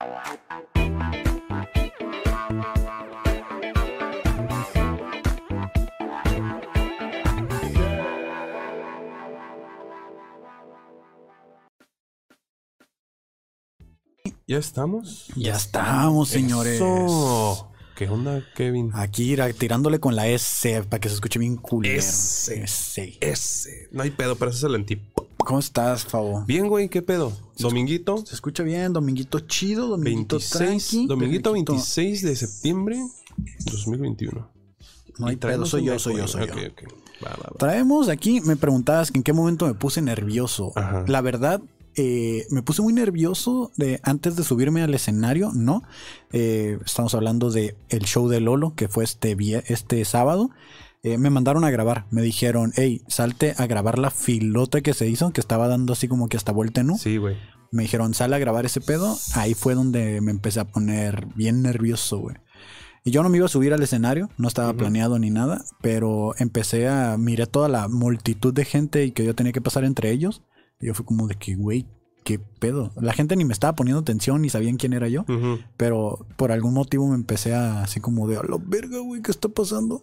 ¿Ya estamos? Ya estamos, señores. Eso. ¿Qué onda, Kevin? Aquí tirándole con la S para que se escuche bien culero. S. No hay pedo, pero eso es el antipo. ¿Cómo estás, Fabo? Bien, güey, ¿qué pedo? ¿Dominguito? Se escucha bien, dominguito chido, dominguito 26, tranqui. dominguito 26 de septiembre 2021. No hay pedo, soy yo. Ok. Va. Traemos aquí, me preguntabas que en qué momento me puse nervioso. Ajá. La verdad, me puse muy nervioso antes de subirme al escenario, ¿no? Estamos hablando de el show de Lolo, que fue este sábado. Me mandaron a grabar, me dijeron, hey, salte a grabar la filota que se hizo, que estaba dando así como que hasta vuelta en U. Sí, güey. Me dijeron, sale a grabar ese pedo. Ahí fue donde me empecé a poner bien nervioso, güey. Y yo no me iba a subir al escenario, no estaba planeado ni nada, pero miré toda la multitud de gente y que yo tenía que pasar entre ellos. Y yo fui como de que, güey, ¿qué pedo? La gente ni me estaba poniendo atención ni sabían quién era yo. Pero por algún motivo me empecé así como de, a la verga, güey, ¿qué está pasando?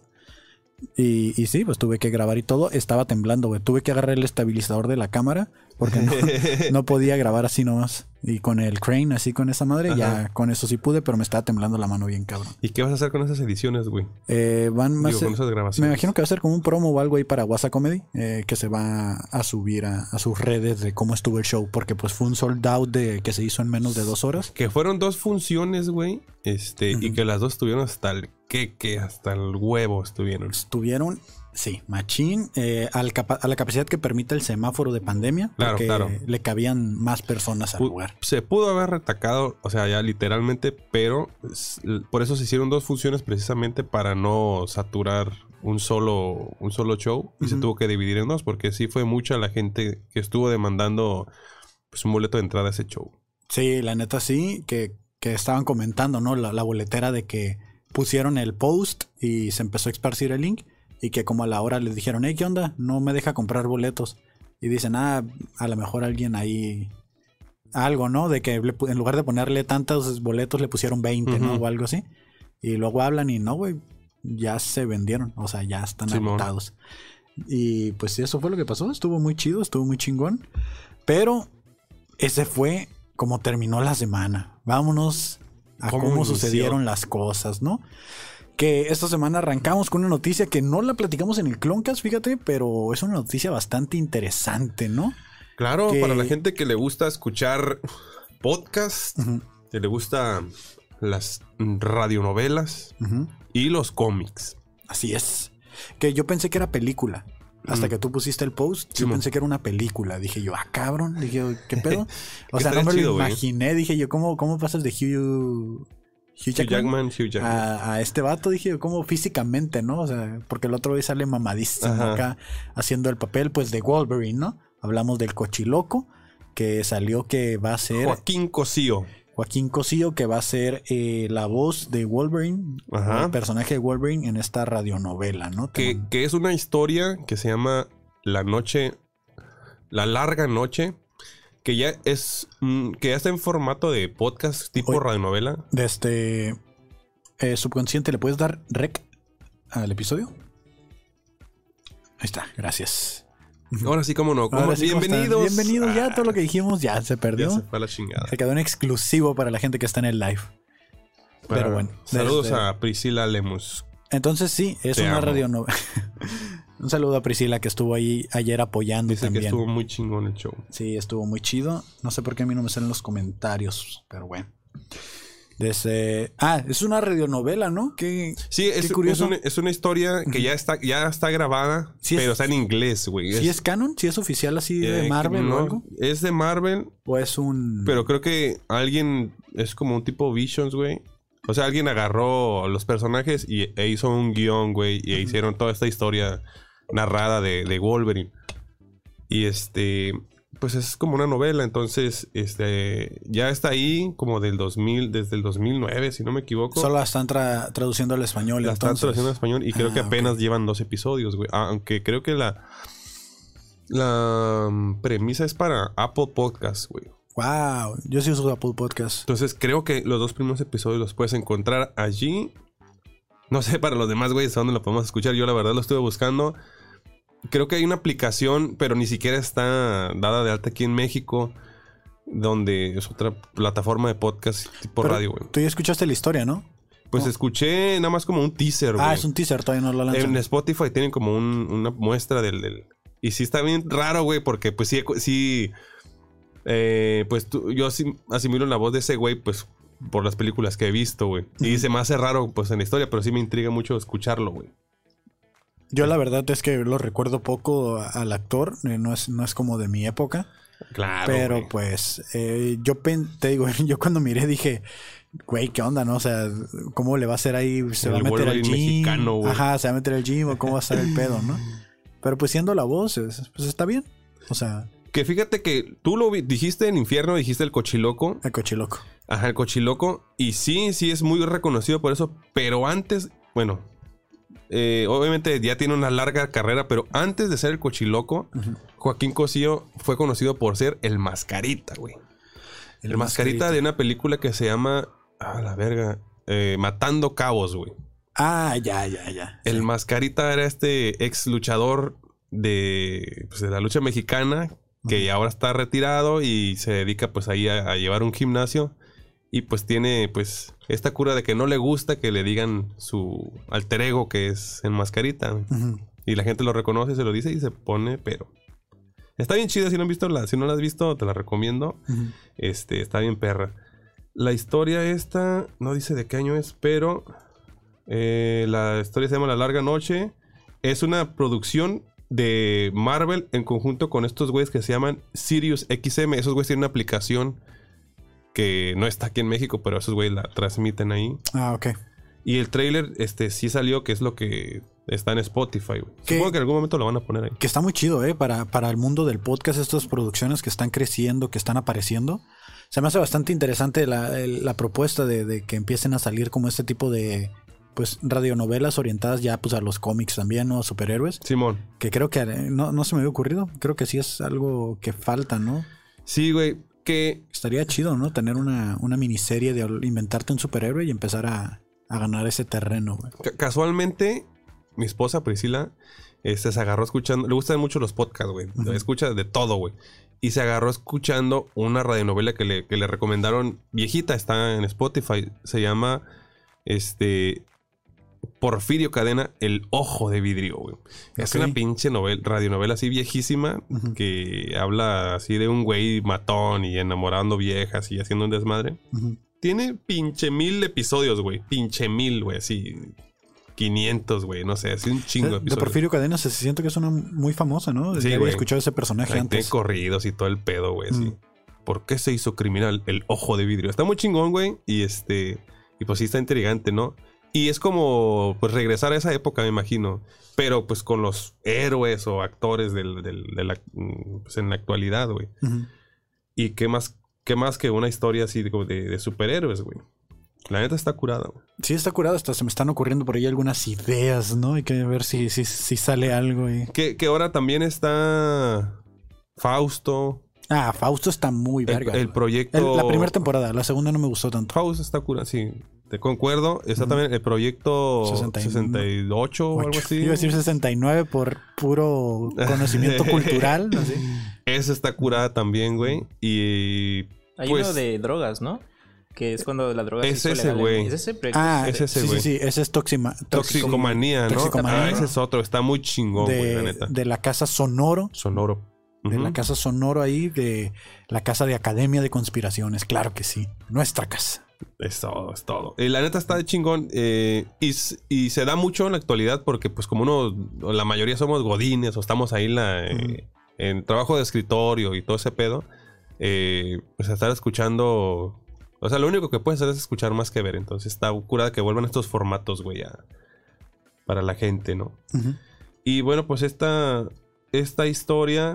Y sí, pues tuve que grabar y todo. Estaba temblando, güey. Tuve que agarrar el estabilizador de la cámara porque no podía grabar así nomás. Y con el crane, así con esa madre, ya con eso sí pude, pero me estaba temblando la mano bien cabrón. ¿Y qué vas a hacer con esas ediciones, güey? Con esas grabaciones. Me imagino que va a ser como un promo o algo ahí para WhatsApp Comedy, que se va a subir a sus redes de cómo estuvo el show, porque pues fue un sold out que se hizo en menos de 2 horas. Que fueron 2 funciones, güey, y que las dos estuvieron hasta el hasta el huevo estuvieron. Sí, machín, a la capacidad que permite el semáforo de pandemia, porque le cabían más personas al lugar. Se pudo haber retacado, o sea, ya literalmente, pero por eso se hicieron 2 funciones precisamente para no saturar un solo show, y se tuvo que dividir en 2 porque sí fue mucha la gente que estuvo demandando pues un boleto de entrada a ese show. Sí, la neta sí, que estaban comentando, ¿no? La boletera de que pusieron el post y se empezó a esparcir el link. Y que como a la hora les dijeron, hey, ¿qué onda? No me deja comprar boletos. Y dicen, a lo mejor alguien ahí... Algo, ¿no? De que en lugar de ponerle tantos boletos le pusieron 20, ¿no? O algo así. Y luego hablan y no, güey. Ya se vendieron. O sea, ya están agotados. Y pues sí, eso fue lo que pasó. Estuvo muy chido, estuvo muy chingón. Pero ese fue como terminó la semana. Vámonos a cómo sucedieron las cosas, ¿no? Que esta semana arrancamos con una noticia que no la platicamos en el Cloncast, fíjate, pero es una noticia bastante interesante, ¿no? Claro, para la gente que le gusta escuchar podcast, que le gusta las radionovelas y los cómics. Así es. Que yo pensé que era película. Hasta que tú pusiste el post, yo pensé que era una película. Dije yo, cabrón. Dije, ¿qué pedo? O sea, no me lo imaginé. Dije yo, ¿cómo pasas de Hugh Jackman a este vato? Dije, ¿cómo físicamente, no? O sea, porque el otro día sale mamadísimo acá haciendo el papel, pues, de Wolverine, ¿no? Hablamos del Cochiloco, que salió que va a ser... Joaquín Cosío, que va a ser la voz de Wolverine, el personaje de Wolverine en esta radionovela, ¿no? Que es una historia que se llama La Larga Noche, que ya está en formato de podcast tipo radionovela. De subconsciente, ¿le puedes dar rec al episodio? Ahí está, gracias. Ahora sí, cómo no. Bienvenidos. Bienvenidos, ya todo lo que dijimos ya se perdió. Ya se fue a la chingada. Se quedó en exclusivo para la gente que está en el live. Pero bueno. Saludos a Priscila Lemus. Entonces sí, es una radionovela. Un saludo a Priscila que estuvo ahí ayer apoyando. Dice también que estuvo muy chingón el show. Sí, estuvo muy chido. No sé por qué a mí no me salen los comentarios, pero bueno. Es una radionovela, ¿no? Qué curioso. Es una historia que ya está grabada, ¿sí pero está en inglés, güey. ¿Sí es canon? ¿Sí es oficial así de Marvel o algo? Es de Marvel. ¿O es un...? Pero creo que alguien... Es como un tipo Visions, güey. O sea, alguien agarró los personajes e hizo un guión, güey. Y hicieron toda esta historia narrada de Wolverine. Y pues es como una novela, entonces ya está ahí como desde el 2009, si no me equivoco. Solo la están traduciendo al español. La están traduciendo al español y creo que apenas llevan 2 episodios, güey. Aunque creo que la premisa es para Apple Podcast, güey. Wow, yo sí uso Apple Podcast. Entonces creo que los 2 primeros episodios los puedes encontrar allí. No sé para los demás, güeyes, dónde lo podemos escuchar. Yo la verdad lo estuve buscando. Creo que hay una aplicación, pero ni siquiera está dada de alta aquí en México, donde es otra plataforma de podcast tipo Pero radio, güey. tú ya escuchaste la historia, ¿no? Pues escuché nada más como un teaser, güey. Es un teaser, todavía no lo lanzan. En Spotify tienen como una muestra del... Y sí está bien raro, güey, porque pues sí pues yo sí asimilo la voz de ese güey, pues por las películas que he visto, güey. Y se me hace raro, pues en la historia, pero sí me intriga mucho escucharlo, güey. Yo la verdad es que lo recuerdo poco al actor, no es como de mi época. Claro, pero güey. pues te digo, yo cuando miré dije, güey, ¿qué onda, no? O sea, ¿cómo le va a hacer ahí? ¿Se va a meter al gym? Mexicano, güey. Ajá, ¿se va a meter al gym o cómo va a estar el pedo, no? Pero pues siendo la voz, pues está bien. O sea... Que fíjate que tú dijiste en Infierno, dijiste el Cochiloco. El Cochiloco. Ajá, el Cochiloco. Y sí es muy reconocido por eso. Pero antes, bueno, obviamente ya tiene una larga carrera, pero antes de ser el Cochiloco, Joaquín Cosío fue conocido por ser el Mascarita, güey. El Mascarita de una película que se llama, la verga, Matando Cabos, güey. Ya. El Sí. Mascarita era este ex luchador de la lucha mexicana, que ahora está retirado y se dedica pues ahí a llevar un gimnasio. Y pues tiene pues esta cura de que no le gusta que le digan su alter ego, que es el Mascarita. Y la gente lo reconoce, se lo dice y se pone, pero... Está bien chida, si no la has visto, te la recomiendo. Está bien perra. La historia esta, no dice de qué año es, pero... la historia se llama La Larga Noche. Es una producción de Marvel en conjunto con estos güeyes que se llaman Sirius XM. Esos güeyes tienen una aplicación que no está aquí en México, pero esos güeyes la transmiten ahí. Ok. Y el trailer sí salió, que es lo que está en Spotify, güey. Supongo que en algún momento lo van a poner ahí. Que está muy chido, para el mundo del podcast, estas producciones que están creciendo, que están apareciendo. Se me hace bastante interesante la propuesta de que empiecen a salir como este tipo de... pues radionovelas orientadas ya pues a los cómics también, ¿no? Superhéroes. Simón. Que creo que no se me había ocurrido. Creo que sí es algo que falta, ¿no? Sí, güey. Que estaría chido, ¿no? Tener una miniserie de inventarte un superhéroe y empezar a ganar ese terreno, güey. Casualmente, mi esposa Priscila se agarró escuchando... Le gustan mucho los podcasts, güey. Escucha de todo, güey. Y se agarró escuchando una radionovela que le recomendaron. Viejita, está en Spotify. Se llama... Porfirio Cadena, El Ojo de Vidrio, güey. Es una pinche radionovela así viejísima que habla así de un güey matón y enamorando viejas y haciendo un desmadre. Tiene pinche 1000 episodios, güey. Pinche 1000, güey. Así 500, güey. No sé, así un chingo de episodios. De Porfirio Cadena se siente que es una muy famosa, ¿no? Sí, ya había escuchado ese personaje antes. Tiene corridos y todo el pedo, güey. Sí. ¿Por qué se hizo criminal El Ojo de Vidrio? Está muy chingón, güey. Y pues sí está intrigante, ¿no? Y es como pues regresar a esa época, me imagino. Pero pues con los héroes o actores pues, en la actualidad, güey. Y qué más que una historia así de superhéroes, güey. La neta está curada, güey. Sí, está curada. Hasta se me están ocurriendo por ahí algunas ideas, ¿no? Hay que ver si sale algo. Que ahora también está Fausto. Fausto está muy verga. El proyecto... La primera temporada. La segunda no me gustó tanto. Fausto está curada, sí. Te concuerdo. Está también el proyecto 68 o algo así. Iba a decir 69 por puro conocimiento cultural. Así. Esa está curada también, güey. Y hay pues, uno de drogas, ¿no? Que es cuando la droga es ese, güey. ¿Es ese proyecto? Es ese, güey. Sí. Ese es Toxicomanía, ¿no? Toxicomanía. Ese es otro. Está muy chingón, güey, la neta. De la casa Sonoro. De la casa Sonoro ahí, de la casa de Academia de Conspiraciones. Claro que sí. Nuestra casa. Es todo. La neta está de chingón. Y se da mucho en la actualidad porque, pues, como la mayoría somos godines o estamos ahí en trabajo de escritorio y todo ese pedo, pues estar escuchando. O sea, lo único que puedes hacer es escuchar más que ver. Entonces está curada que vuelvan estos formatos, güey, para la gente, ¿no? Y bueno, pues esta historia,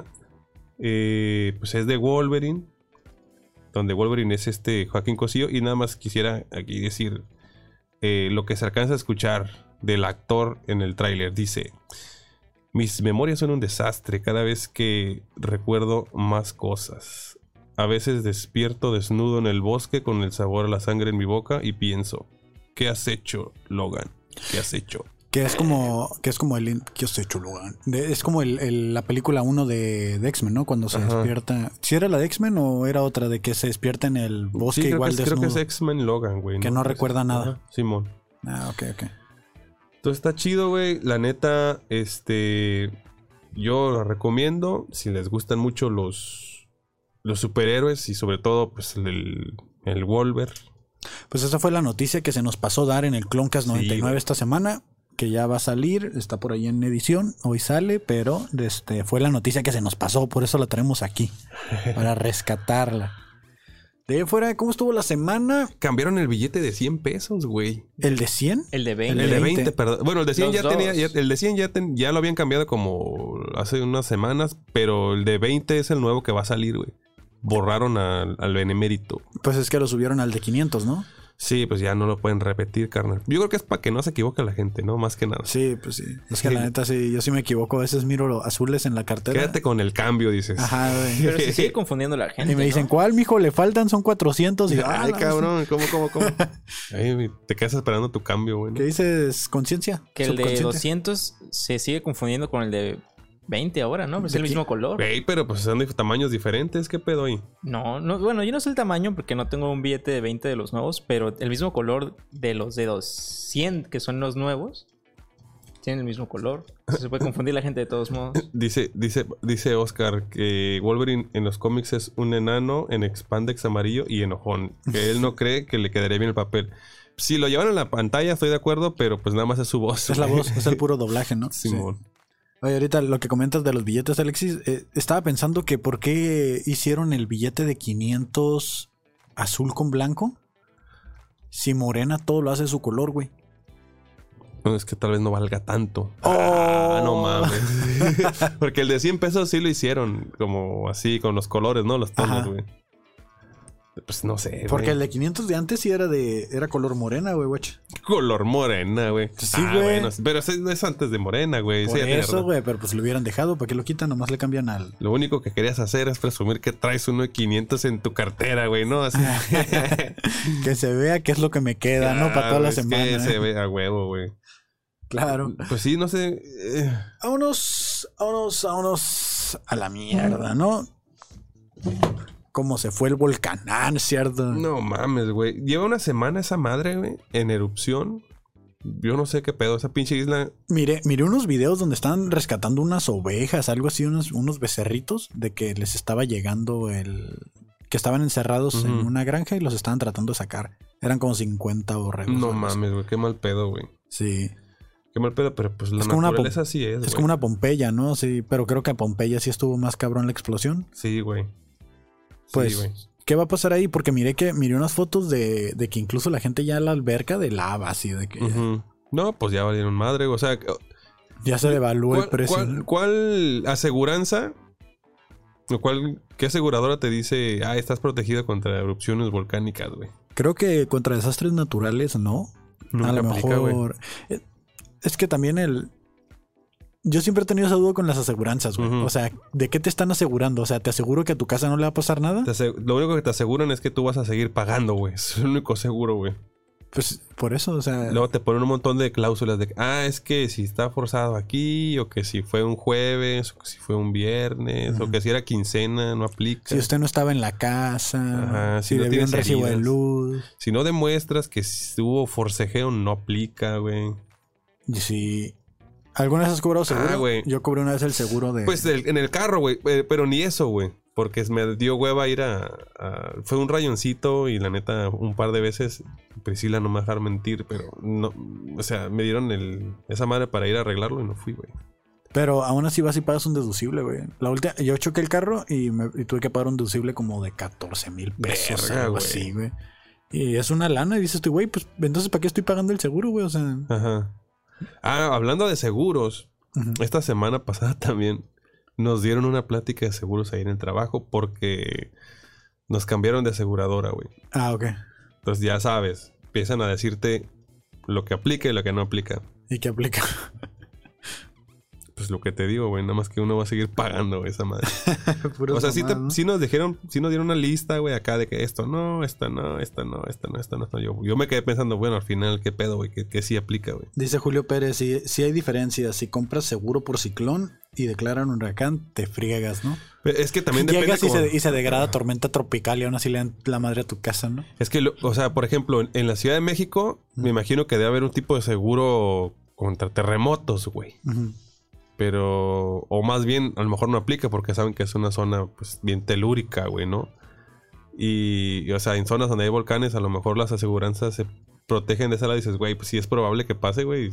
pues es de Wolverine. Donde Wolverine es Joaquín Cosío. Y nada más quisiera aquí decir lo que se alcanza a escuchar del actor en el tráiler. Dice: mis memorias son un desastre cada vez que recuerdo más cosas. A veces despierto desnudo en el bosque con el sabor a la sangre en mi boca y pienso, ¿qué has hecho, Logan? ¿Qué has hecho? Que es como el... ¿Qué has hecho, Logan? Es como la película 1 de X-Men, ¿no? Cuando se despierta... ¿Sí era la de X-Men o era otra de que se despierta en el bosque sí, igual desnudo? Creo que es X-Men Logan, güey. Que no recuerda nada. Simón. Ah, ok. Entonces está chido, güey. La neta, yo la recomiendo. Si les gustan mucho los superhéroes y sobre todo, pues, el Wolverine. Pues esa fue la noticia que se nos pasó dar en el Cloncast 99 esta semana. Que ya va a salir, está por ahí en edición, hoy sale, pero fue la noticia que se nos pasó, por eso la traemos aquí, para rescatarla. De ahí fuera, ¿cómo estuvo la semana? Cambiaron el billete de 100 pesos, güey. ¿El de 100? El de 20. El de 20, perdón. Bueno, el de 100 Los el de 100 ya lo habían cambiado como hace unas semanas, pero el de 20 es el nuevo que va a salir, güey. Borraron al benemérito. Pues es que lo subieron al de 500, ¿no? Sí, pues ya no lo pueden repetir, carnal. Yo creo que es para que no se equivoque la gente, ¿no? Más que nada. Sí, pues sí. Es que la neta, sí, yo sí me equivoco. A veces miro los azules en la cartera. Quédate con el cambio, dices. Ajá, güey. Pero se sigue confundiendo la gente. Y me dicen, ¿cuál, mijo? Le faltan, son 400. Y ay, cabrón, ¿cómo? Ahí te quedas esperando tu cambio, güey, ¿no? ¿Qué dices? ¿Conciencia? Que el de 200 se sigue confundiendo con el de 20 ahora, ¿no? Pues es el mismo color. Güey, pero pues son de tamaños diferentes. ¿Qué pedo ahí? No, bueno, yo no sé el tamaño porque no tengo un billete de 20 de los nuevos, pero el mismo color de los de 200, que son los nuevos, tienen el mismo color. Se puede confundir la gente de todos modos. Dice Oscar que Wolverine en los cómics es un enano en expandex amarillo y enojón. Que él no cree que le quedaría bien el papel. Si lo llevan en la pantalla, estoy de acuerdo, pero pues nada más es su voz. Es la voz, es el puro doblaje, ¿no? Simón. Sí. Oye, ahorita lo que comentas de los billetes, Alexis, estaba pensando que ¿por qué hicieron el billete de 500 azul con blanco? Si Morena todo lo hace su color, güey. No, es que tal vez no valga tanto. Oh. No mames. Porque el de 100 pesos sí lo hicieron como así, con los colores, ¿no? Los tonos, güey. Pues no sé, güey. Porque el de 500 de antes sí era color morena, güey, guacha. Color morena, güey. Sí, güey. Bueno, pero es antes de morena, güey. Por sí, eso, güey, pero pues lo hubieran dejado. ¿Para qué lo quitan? Nomás le cambian al... Lo único que querías hacer es presumir que traes uno de 500 en tu cartera, güey, ¿no? Así. Que se vea qué es lo que me queda, ¿no? Para toda la semana. Que se vea a huevo, güey. Claro. Pues sí, no sé. Vámonos a la mierda, ¿no? Como se fue el volcán, ¿cierto? No mames, güey. Lleva una semana esa madre, güey, en erupción. Yo no sé qué pedo, esa pinche isla. Miré unos videos donde estaban rescatando unas ovejas, algo así, unos becerritos, de que les estaba llegando que estaban encerrados en una granja y los estaban tratando de sacar. Eran como 50 borregos. No mames, güey, qué mal pedo, güey. Sí. Qué mal pedo, pero pues la naturaleza sí es, Es como una Pompeya, ¿no? Sí, pero creo que a Pompeya sí estuvo más cabrón la explosión. Sí, güey. Pues, sí, ¿qué va a pasar ahí? Porque miré unas fotos de que incluso la gente ya la alberca de lava, así de que... No, pues ya valieron madre, o sea... Ya se devaluó el precio. ¿Cuál aseguranza? ¿Qué aseguradora te dice, estás protegido contra erupciones volcánicas, güey? Creo que contra desastres naturales, ¿no? Nunca a lo aplica, mejor... Es que también yo siempre he tenido esa duda con las aseguranzas, güey. O sea, ¿de qué te están asegurando? O sea, ¿te aseguro que a tu casa no le va a pasar nada? Lo único que te aseguran es que tú vas a seguir pagando, güey. Es el único seguro, güey. Pues por eso, o sea... Luego te ponen un montón de cláusulas de... es que si está forzado aquí, o que si fue un jueves, o que si fue un viernes, o que si era quincena, no aplica. Si usted no estaba en la casa, si no le debió un recibo de luz. Si no demuestras que hubo forcejeo, no aplica, güey. Y si... ¿Alguna vez has cobrado seguro? Güey. Yo cobré una vez el seguro de... Pues en el carro, güey. Pero ni eso, güey. Porque me dio hueva ir fue un rayoncito y la neta, un par de veces, Priscila no me va a dejar mentir, pero no... O sea, me dieron esa madre para ir a arreglarlo y no fui, güey. Pero aún así vas y pagas un deducible, güey. La última... Yo choqué el carro y tuve que pagar un deducible como de 14,000 pesos. Verga, algo güey. así, güey. Y es una lana y dices tú, güey, pues entonces ¿para qué estoy pagando el seguro, güey? O sea... Ajá. Hablando de seguros, esta semana pasada también nos dieron una plática de seguros ahí en el trabajo porque nos cambiaron de aseguradora, güey. Ok. Entonces ya sabes, empiezan a decirte lo que aplica y lo que no aplica. ¿Y qué aplica? pues lo que te digo, güey. Nada más que uno va a seguir pagando esa madre. Puras O sea, mamadas, ¿no? sí nos dieron una lista, güey, acá de que esto no, esta no, esta no, esta no, esta no, esta no. Yo me quedé pensando, bueno, al final, ¿qué pedo, güey? ¿Qué sí aplica, güey? Dice Julio Pérez, si hay diferencias. Si compras seguro por ciclón y declaran un huracán, te friegas, ¿no? Es que también depende. Llegas y se degrada tormenta tropical y aún así le dan la madre a tu casa, ¿no? Es que, o sea, por ejemplo, en la Ciudad de México, me imagino que debe haber un tipo de seguro contra terremotos, güey. Ujú. Pero, o más bien, a lo mejor no aplica porque saben que es una zona, pues, bien telúrica, güey, ¿no? Y, o sea, en zonas donde hay volcanes, a lo mejor las aseguranzas se protegen de esa lado y dices, güey, pues sí es probable que pase, güey.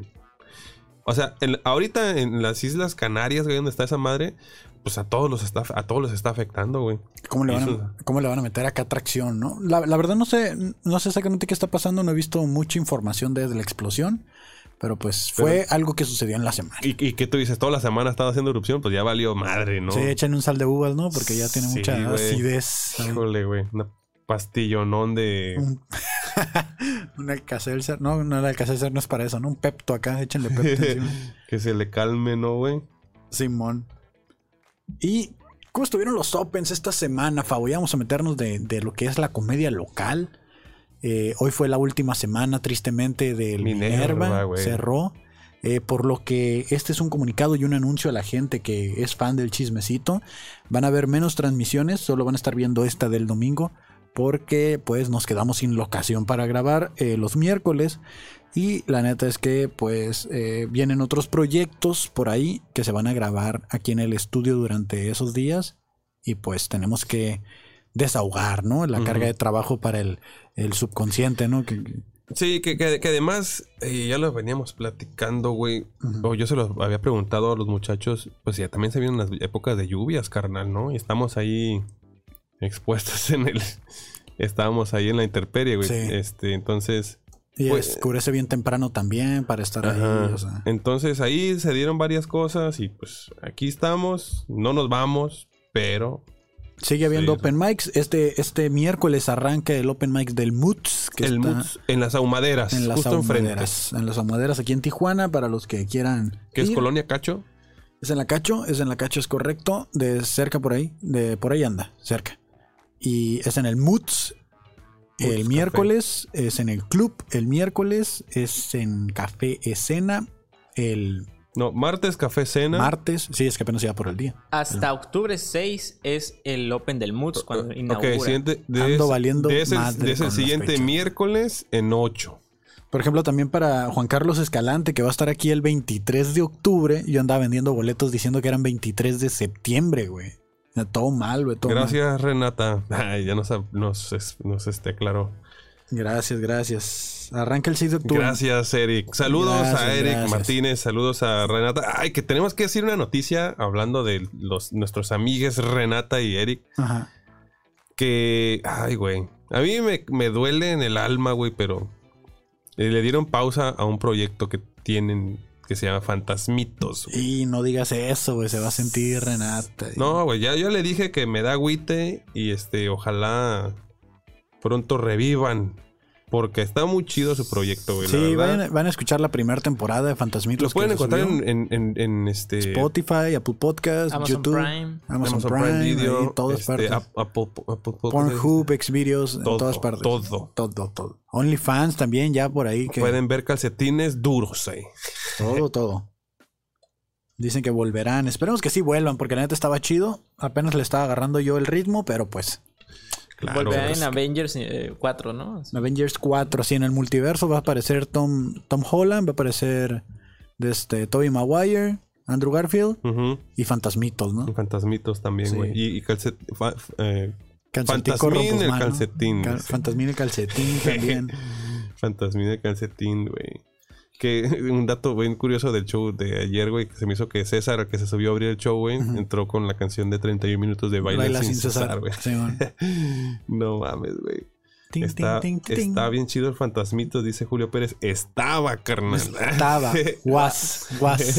O sea, ahorita en las Islas Canarias, güey, donde está esa madre, pues a todos los está afectando, güey. ¿Cómo le van a meter acá tracción, no? La verdad no sé exactamente qué está pasando. No he visto mucha información desde la explosión. Pero pues fue algo que sucedió en la semana. ¿Y qué tú dices? Toda la semana ha estado haciendo erupción, pues ya valió madre, ¿no? Sí, echan un sal de uvas, ¿no? Porque ya tiene mucha acidez. Híjole, güey. Una pastillonón de... Un Alka-Seltzer. No, el Alka-Seltzer no es para eso, ¿no? Un Pepto acá, échenle Pepto encima. Que se le calme, ¿no, güey? Simón. ¿Y cómo estuvieron los Opens esta semana, Fabo? Ya vamos a meternos de lo que es la comedia local. Hoy fue la última semana, tristemente, del Minerva. Cerró. Por lo que este es un comunicado y un anuncio a la gente que es fan del chismecito. Van a haber menos transmisiones, solo van a estar viendo esta del domingo, porque pues nos quedamos sin locación para grabar los miércoles. Y la neta es que pues vienen otros proyectos por ahí que se van a grabar aquí en el estudio durante esos días. Y pues tenemos que desahogar, ¿no? La carga de trabajo para el subconsciente, ¿no? Sí, que además ya lo veníamos platicando, güey. O yo se los había preguntado a los muchachos, pues ya también se vienen las épocas de lluvias, carnal, ¿no? Y estamos ahí expuestos estábamos ahí en la intemperie, güey. Sí. Entonces... Y pues, oscurece bien temprano también para estar ahí. O sea. Entonces ahí se dieron varias cosas y pues aquí estamos, no nos vamos, pero... Sigue habiendo open mics. Este miércoles arranca el open mic del Moods. Que el Moods en las Ahumaderas, justo enfrente. En las Ahumaderas, aquí en Tijuana, para los que quieran. ¿Qué es Colonia Cacho? Es en la Cacho, es correcto. De cerca por ahí, por ahí anda, cerca. Y es en el Moods. El miércoles es en el club. El miércoles es en Café Escena. No, martes Café Cena. Martes, sí, es que apenas iba por el día. Hasta octubre 6 es el Open del Moods cuando inaugura. Ok, siguiente, de ese el siguiente miércoles en 8. Por ejemplo, también para Juan Carlos Escalante, que va a estar aquí el 23 de octubre. Yo andaba vendiendo boletos diciendo que eran 23 de septiembre, güey. Todo mal, güey. Gracias, Renata. Ay, ya nos aclaró. Gracias. Arranca el 6 de octubre. Gracias, Eric. Saludos a Eric Martínez. Saludos a Renata. Ay, que tenemos que decir una noticia hablando de nuestros amigues Renata y Eric. Ajá. Que, ay, güey. A mí me duele en el alma, güey, pero le dieron pausa a un proyecto que tienen que se llama Fantasmitos. Y no digas eso, güey. Se va a sentir Renata. No, güey. Ya yo le dije que me da agüite y ojalá pronto revivan. Porque está muy chido su proyecto, güey. Sí, van a escuchar la primera temporada de Fantasmitos. Los pueden encontrar en Spotify, Apple Podcast, Amazon YouTube, Prime, Amazon Prime Video, en todas partes. Apple Pornhub, Xvideos, en todas partes. Todo. OnlyFans también, ya por ahí. Pueden ver calcetines duros ahí. Todo. Dicen que volverán. Esperemos que sí vuelvan, porque la neta estaba chido. Apenas le estaba agarrando yo el ritmo, pero pues... Claro, volverá en Avengers 4, ¿no? Avengers 4, sí, en el multiverso va a aparecer Tom Holland, va a aparecer Tobey Maguire, Andrew Garfield y Fantasmitos, ¿no? Fantasmitos también, güey. Sí. Y Fantasmín el calcetín. Fantasmín el calcetín también. Fantasmín el calcetín, güey. Que un dato bien curioso del show de ayer, güey, que se me hizo que César, que se subió a abrir el show, güey, entró con la canción de 31 minutos de Baila sin César, güey. Sí, no mames, güey. Está bien chido el Fantasmitos, dice Julio Pérez. Estaba, carnal. Was.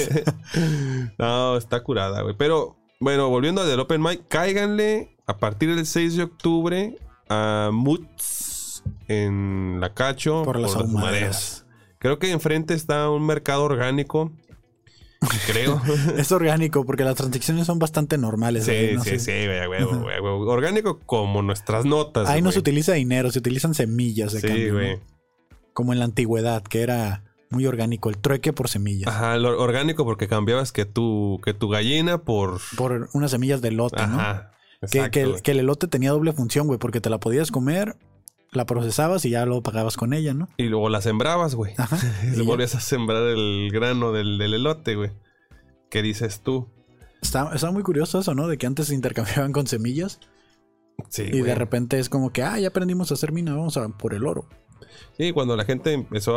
No, está curada, güey. Pero, bueno, volviendo al del Open Mic, cáiganle a partir del 6 de octubre a Moods en La Cacho por las Ahumaderas. Creo que enfrente está un mercado orgánico Creo. Es orgánico porque las transacciones son bastante normales. Sí, no sí, sé. sí, güey. Orgánico como nuestras notas. Ahí no güey. se utiliza dinero, se utilizan semillas de Sí, cambio, güey. ¿no? Como en la antigüedad, que era muy orgánico, el trueque por semillas. Ajá, lo orgánico porque cambiabas que tu gallina por... Por unas semillas de elote, ¿no? Ajá. Que, Exacto, güey. que el elote tenía doble función, güey, porque te la podías comer, la procesabas y ya lo pagabas con ella, ¿no? Y luego la sembrabas, güey. Ajá. Y Y ya. volvías a sembrar el grano del elote, güey. ¿Qué dices tú? Está muy curioso eso, ¿no? De que antes se intercambiaban con semillas Sí, y güey. de repente es como que, ya aprendimos a hacer mina, vamos a por el oro. Sí, cuando la gente empezó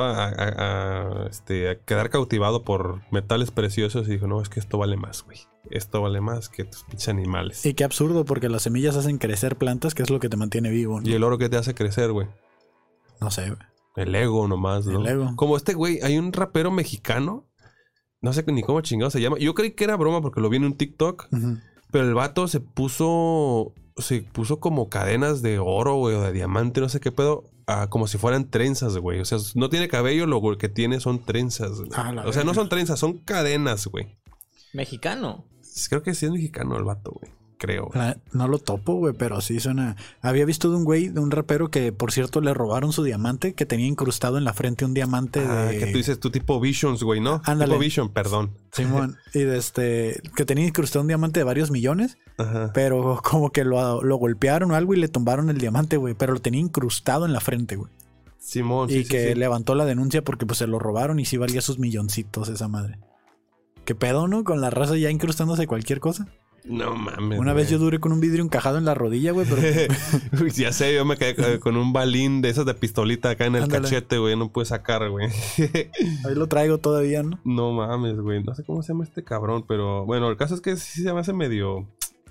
a quedar cautivado por metales preciosos y dijo, no, es que esto vale más, güey. Esto vale más que tus pinches animales. Y qué absurdo, porque las semillas hacen crecer plantas, que es lo que te mantiene vivo, ¿no? Y el oro que te hace crecer, güey. No sé, güey. El ego nomás, ¿no? El ego. Como este güey, hay un rapero mexicano. No sé ni cómo chingado se llama. Yo creí que era broma porque lo vi en un TikTok. Ujú. Pero el vato se puso como cadenas de oro, güey, o de diamante, no sé qué pedo. Como si fueran trenzas, güey. O sea, no tiene cabello, lo que tiene son trenzas, güey. La O sea, no verga. son trenzas, son cadenas, güey. Mexicano. Creo que sí es mexicano el vato, güey. Creo. No lo topo, güey, pero sí suena. Había visto de un güey, de un rapero que, por cierto, le robaron su diamante, que tenía incrustado en la frente un diamante de. Que tú dices tu tipo Visions, güey, ¿no? Ándale. Tipo Vision, perdón. Simón. Y que tenía incrustado un diamante de varios millones, Ajá. pero como que lo golpearon o algo y le tumbaron el diamante, güey. Pero lo tenía incrustado en la frente, güey. Simón, Y sí, que sí. levantó la denuncia porque pues se lo robaron y sí valía sus milloncitos esa madre. ¿Qué pedo, no? Con la raza ya incrustándose cualquier cosa. No mames. Una vez yo duré con un vidrio encajado en la rodilla, güey, pero Uy, ya sé, yo me quedé con un balín de esas de pistolita acá en el Ándale. cachete, güey. No pude sacar, güey. ahí lo traigo todavía, ¿no? No mames, güey. No sé cómo se llama este cabrón, pero bueno, el caso es que sí se me hace medio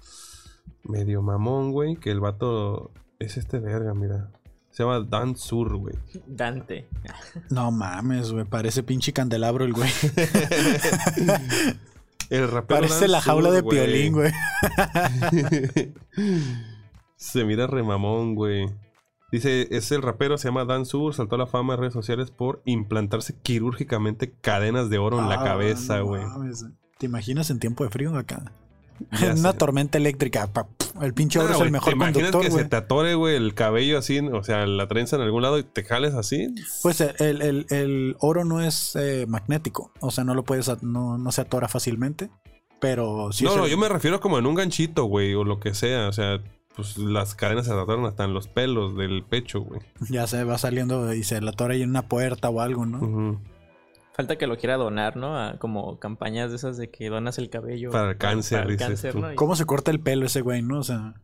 mamón, güey. Que el vato es este verga, mira. Se llama Dan Sur, güey. Dante. No mames, güey, parece pinche candelabro el güey. El rapero Parece Dan la jaula Sur, de Piolín, güey. Se mira re mamón, güey. Dice, es el rapero, se llama Dan Sur, saltó a la fama en redes sociales por implantarse quirúrgicamente cadenas de oro en la cabeza, no güey. mames. ¿Te imaginas en tiempo de frío acá? Ya Una sé. tormenta eléctrica. El pinche oro es güey, el mejor ¿te imaginas conductor, que güey. se te atore, güey, el cabello así, o sea, la trenza en algún lado y te jales así? Pues el oro no es magnético. O sea, no lo puedes, no se atora fácilmente. Pero sí No, yo me refiero como en un ganchito, güey, o lo que sea. O sea, pues las cadenas se atoran hasta en los pelos del pecho, güey. ya se va saliendo y se la atora ahí en una puerta o algo, ¿no? Ujú. Falta que lo quiera donar, ¿no? A como campañas de esas de que donas el cabello. Para el cáncer, para el dices cáncer, tú. ¿no? Y- ¿Cómo se corta el pelo ese güey, no? O sea,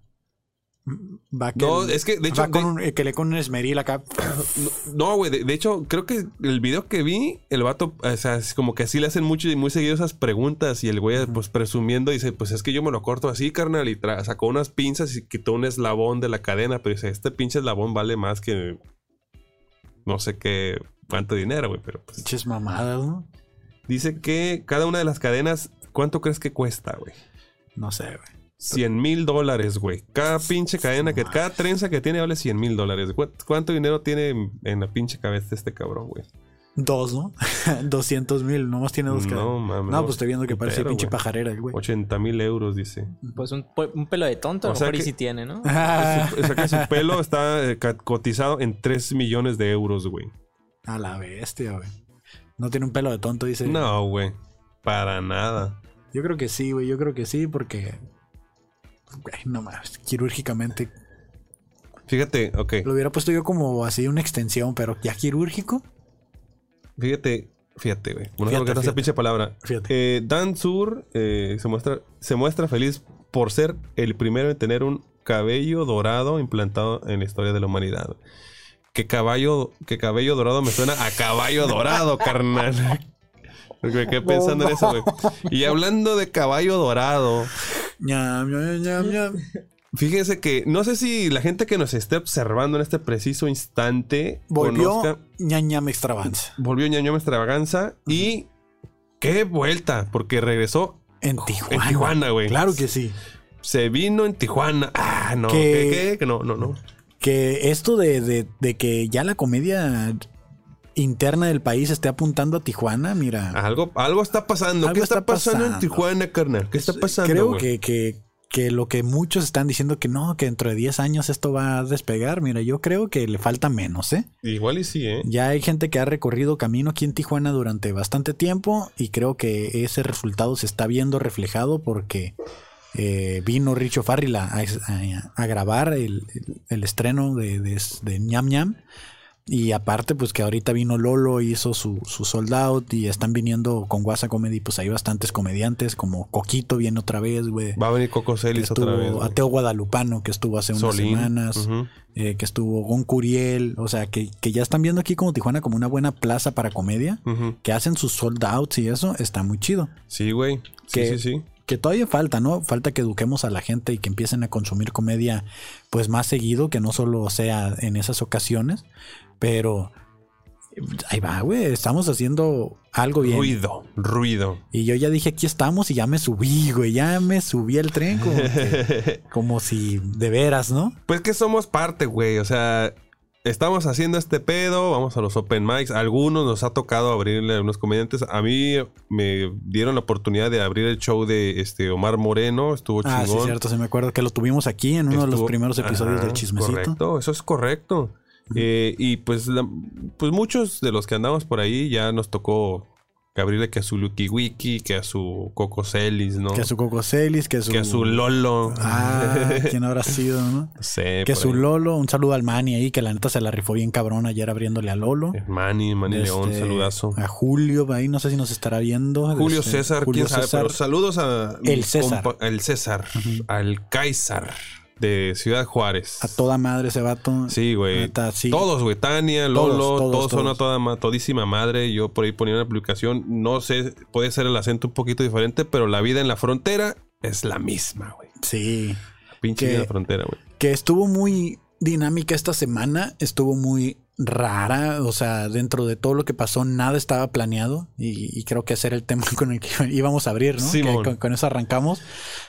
va que No, es que, de hecho, va que le con un esmeril acá. No, güey, de hecho, creo que el video que vi, el vato, o sea, es como que así le hacen mucho y muy seguido esas preguntas y el güey, pues presumiendo, dice, pues es que yo me lo corto así, carnal, y sacó unas pinzas y quitó un eslabón de la cadena, pero dice, este pinche eslabón vale más que no sé qué, cuánto dinero, güey, pero pues... Pinches mamadas, ¿no? Dice que cada una de las cadenas, ¿cuánto crees que cuesta, güey? No sé, güey. $100,000, güey. Cada pinche cadena, cada trenza que tiene vale $100,000. ¿Cuánto dinero tiene en la pinche cabeza este cabrón, güey? 2, ¿no? 200,000, nomás tiene dos cadenas. No, mames. No, pues estoy viendo que parece putero, pinche güey. pajarera el güey. 80,000 euros, dice. Pues un pelo de tonto, O a lo sea mejor y que- sí tiene, ¿no? O sea que su pelo está cotizado en 3 millones de euros, güey. A la bestia, güey. No tiene un pelo de tonto, dice. No, güey. Para nada. Yo creo que sí, güey. Yo creo que sí, porque. Güey, no mames. Quirúrgicamente. Fíjate, ok. Lo hubiera puesto yo como así una extensión, pero ya quirúrgico. Fíjate, güey. No sé por qué está Fíjate. esa pinche palabra. Fíjate. Dan Sur se muestra feliz por ser el primero en tener un cabello dorado implantado en la historia de la humanidad. Que cabello dorado me suena a caballo dorado, carnal. Me quedé pensando en eso, güey. Y hablando de caballo dorado, Ñam, ñam, ñam, ñam. fíjense que no sé si la gente que nos esté observando en este preciso instante Volvió ñam, ñam extravaganza. volvió ñaño extravaganza y qué vuelta, porque regresó En Tijuana. en Tijuana, güey. Claro que sí. Se vino en Tijuana. Ah, no. Que- ¿Qué? No. Que esto de que ya la comedia interna del país esté apuntando a Tijuana, mira. Algo está pasando. Algo ¿Qué está está pasando en pasando. Tijuana, carnal? ¿Qué está pasando, Creo güey? que lo que muchos están diciendo que no, que dentro de 10 años esto va a despegar, mira, yo creo que le falta menos, ¿eh? Igual y sí, ¿eh? Ya hay gente que ha recorrido camino aquí en Tijuana durante bastante tiempo y creo que ese resultado se está viendo reflejado porque vino Richo Farrell a grabar el estreno de Ñam Ñam. Y aparte, pues que ahorita vino Lolo, hizo su sold out y están viniendo con Guasa Comedy, pues hay bastantes comediantes, como Coquito viene otra vez, güey. Va a venir Coco Celis otra vez. Estuvo Ateo Guadalupano, que estuvo hace unas Solín. semanas, Ujú. que estuvo Gon Curiel, o sea, que ya están viendo aquí como Tijuana como una buena plaza para comedia, Ujú. que hacen sus sold outs y eso, está muy chido. Sí, güey. Que- Sí. Que todavía falta, ¿no? Falta que eduquemos a la gente y que empiecen a consumir comedia pues más seguido, que no solo sea en esas ocasiones, pero ahí va, güey, estamos haciendo algo bien. Ruido. Y yo ya dije, aquí estamos y ya me subí, güey, ya me subí al tren como si de veras, ¿no? Pues que somos parte, güey. O sea, estamos haciendo este pedo, vamos a los open mics. Algunos nos ha tocado abrirle a unos comediantes. A mí me dieron la oportunidad de abrir el show de Omar Moreno. Estuvo chingón. Ah, sí, cierto, se me acuerdo que lo tuvimos aquí en uno de los Estuvo- primeros episodios Ajá, del Chismecito. Correcto, eso es correcto. Y pues, pues muchos de los que andamos por ahí ya nos tocó abrirle que a su Lucky Wiki, que a su Coco Celis, ¿no? Que a su Coco Celis, que a su... Que a su Lolo. Ah, ¿quién habrá sido, no? No sé, Que por su ahí. Lolo, un saludo al Manny ahí, que la neta se la rifó bien cabrón ayer abriéndole a Lolo. Manny León, saludazo. A Julio, ahí no sé si nos estará viendo. Julio César, Julio quién sabe, César. pero saludos a El mi César. el César, al Kaiser de Ciudad Juárez. A toda madre ese vato. Sí, güey. Neta, sí. Todos, güey. Tania, Lolo, todos son a todos. todísima madre. Yo por ahí ponía una publicación. No sé, puede ser el acento un poquito diferente, pero la vida en la frontera es la misma, güey. Sí. Pinche vida en la frontera, güey. Que estuvo muy dinámica esta semana. Estuvo muy rara. O sea, dentro de todo lo que pasó, nada estaba planeado. Y creo que ese era el tema con el que íbamos a abrir, ¿no? Simón. Que con eso arrancamos.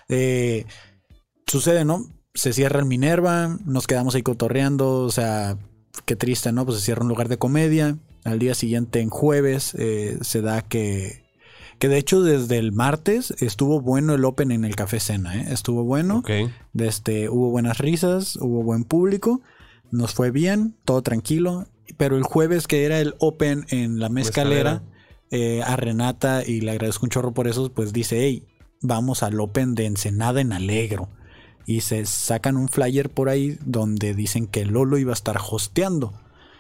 Sucede, ¿no? Se cierra el Minerva, nos quedamos ahí cotorreando, o sea, qué triste, ¿no? Pues se cierra un lugar de comedia. Al día siguiente, en jueves, se da que de hecho desde el martes estuvo bueno el Open en el Café Cena, ¿eh? Estuvo bueno. Ok. Hubo buenas risas, hubo buen público, nos fue bien, todo tranquilo. Pero el jueves, que era el Open en la Mezcalera, a Renata, y le agradezco un chorro por eso, pues dice, hey, vamos al Open de Ensenada en Alegro. Y se sacan un flyer por ahí donde dicen que Lolo iba a estar hosteando.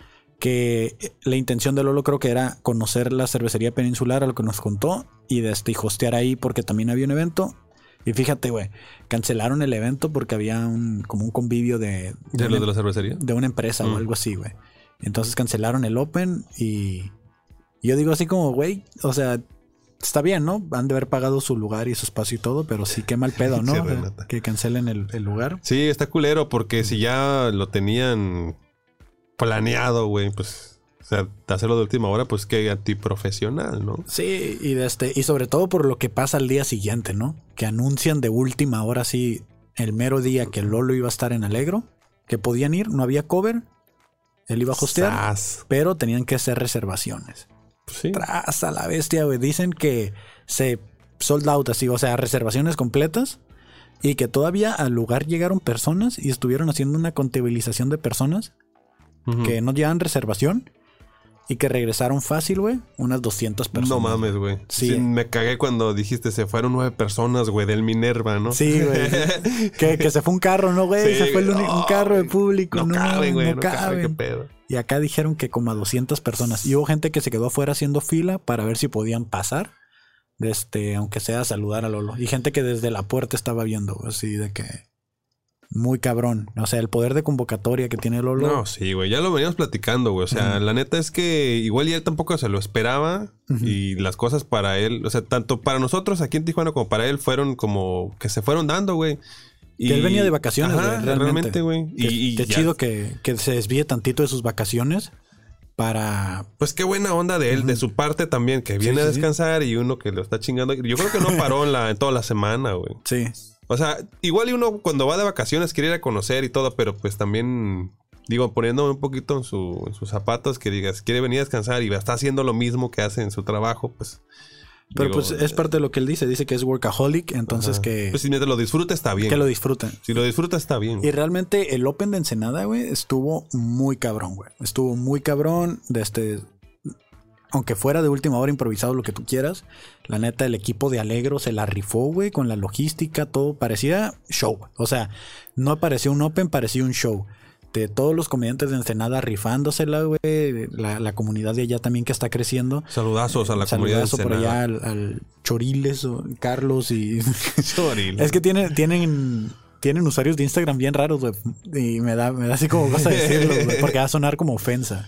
Que la intención de Lolo creo que era conocer la cervecería Peninsular, a lo que nos contó, y hostear ahí porque también había un evento. Y fíjate, güey, cancelaron el evento porque había como un convivio ¿De los de la cervecería? de una empresa o algo así, güey. Entonces cancelaron el Open y yo digo así como, güey, o sea, está bien, ¿no? Han de haber pagado su lugar y su espacio y todo, pero sí, qué mal pedo, ¿no? Sí, Renata. Que cancelen el lugar. Sí, está culero porque si ya lo tenían planeado, güey, pues, o sea, hacerlo de última hora, pues qué antiprofesional, ¿no? Sí, y sobre todo por lo que pasa al día siguiente, ¿no? Que anuncian de última hora, sí, el mero día que Lolo iba a estar en Alegro, que podían ir, no había cover, él iba a hostear, Sas. pero tenían que hacer reservaciones. Sí. Tras a la bestia, güey. Dicen que se sold out así, o sea, reservaciones completas. Y que todavía al lugar llegaron personas y estuvieron haciendo una contabilización de personas Ujú. que no llevaban reservación. Y que regresaron fácil, güey, unas 200 personas. No mames, güey. Sí. Sí, me cagué cuando dijiste se fueron 9 personas, güey, del Minerva, ¿no? Sí, güey. que se fue un carro, ¿no, güey? Sí, se fue güey. un carro de público. No caben, güey. No caben, qué pedo. Y acá dijeron que como a 200 personas. Y hubo gente que se quedó afuera haciendo fila para ver si podían pasar. Aunque sea a saludar a Lolo. Y gente que desde la puerta estaba viendo, así de que... Muy cabrón. O sea, el poder de convocatoria que tiene Lolo. No, sí, güey. Ya lo veníamos platicando, güey. O sea, la neta es que igual ya él tampoco se lo esperaba. Y las cosas para él, o sea, tanto para nosotros aquí en Tijuana como para él fueron como que se fueron dando, güey. Que él venía de vacaciones, Ajá, güey, realmente, güey. Qué ya- chido que se desvíe tantito de sus vacaciones para... Pues qué buena onda de él, de su parte también, que viene Sí, a sí, sí. descansar y uno que lo está chingando. Yo creo que no paró en toda la semana, güey. Sí. O sea, igual y uno cuando va de vacaciones quiere ir a conocer y todo, pero pues también Digo, poniéndome un poquito en sus zapatos, que digas, quiere venir a descansar y está haciendo lo mismo que hace en su trabajo, pues... Pero pues es parte de lo que él dice que es workaholic, entonces que... Pues si mientras lo disfruta está bien. Que lo disfruten. Si lo disfruta está bien. Y realmente el Open de Ensenada, güey, estuvo muy cabrón, güey. Estuvo muy cabrón aunque fuera de última hora improvisado, lo que tú quieras. La neta, el equipo de Alegro se la rifó, güey, con la logística, todo. Parecía show. O sea, no parecía un Open, parecía un show. De todos los comediantes de Ensenada rifándosela, güey. La comunidad de allá también que está creciendo. Saludazos a la comunidad de Ensenada. Por allá al Choriles, o Carlos y... Choriles. Es que tienen usuarios de Instagram bien raros, güey. Y me da así como cosa decirlo, güey, porque va a sonar como ofensa.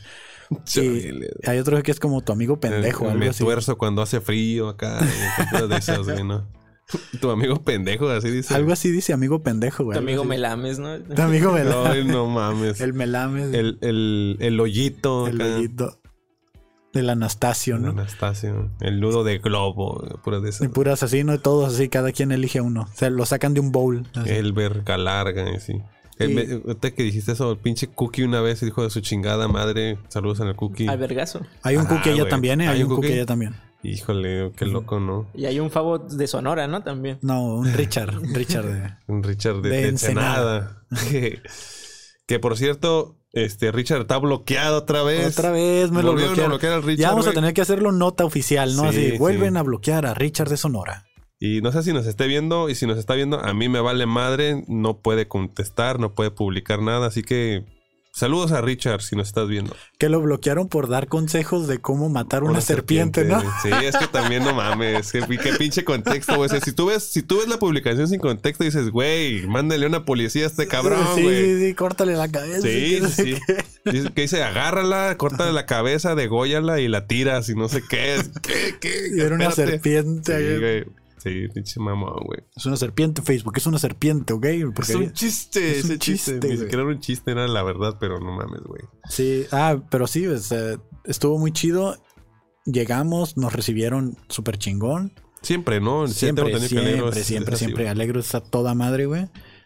Y hay otro que es como tu amigo pendejo. Me algo así. tuerzo cuando hace frío acá. De esos, güey, ¿no? Tu amigo pendejo, así dice. Algo así dice amigo pendejo, güey. Tu amigo Melames, ¿no? Tu amigo Melames. Ay, no mames. El Melames. El hoyito. El hoyito. El Anastasio, ¿no? El Anastasio. El nudo de globo. Puras de esas. Y puras así, ¿no? Todos así, cada quien elige uno. O sea, lo sacan de un bowl. Así. El verga larga, sí. Usted que dijiste eso, el pinche Cookie una vez dijo de su chingada madre. Saludos en el Cookie. Al vergazo. Hay un Cookie allá güey. también, ¿eh? Hay un Cookie allá también. Híjole, qué loco, ¿no? Y hay un Favo de Sonora, ¿no? También. No, un Richard. Un Richard de Ensenada. Que por cierto, Richard está bloqueado otra vez. Otra vez me lo bloquearon. Bloquear al Richard, ya vamos a tener que hacerlo nota oficial, ¿no? Sí, así, vuelven a bloquear a Richard de Sonora. Y no sé si nos esté viendo, y si nos está viendo, a mí me vale madre, no puede contestar, no puede publicar nada, así que saludos a Richard si nos estás viendo. Que lo bloquearon por dar consejos de cómo matar una serpiente, ¿no? Sí, es que también no mames, qué pinche contexto, güey. Si tú ves la publicación sin contexto, dices, güey, mándale una policía a este cabrón, güey. Sí, córtale la cabeza. Sí. Dice que dice, agárrala, córtale la cabeza, dególlala y la tiras y no sé qué. ¿Qué? Y era una serpiente. Sí, güey. Sí, pinche mamón, güey. Es una serpiente, Facebook. Es una serpiente, ¿ok? Porque es un chiste. Es un chiste. Ni siquiera era un chiste, era la verdad, pero no mames, güey. Sí, pero sí, estuvo muy chido. Llegamos, nos recibieron súper chingón. Siempre, ¿no? Siempre. Alegro está toda madre, güey.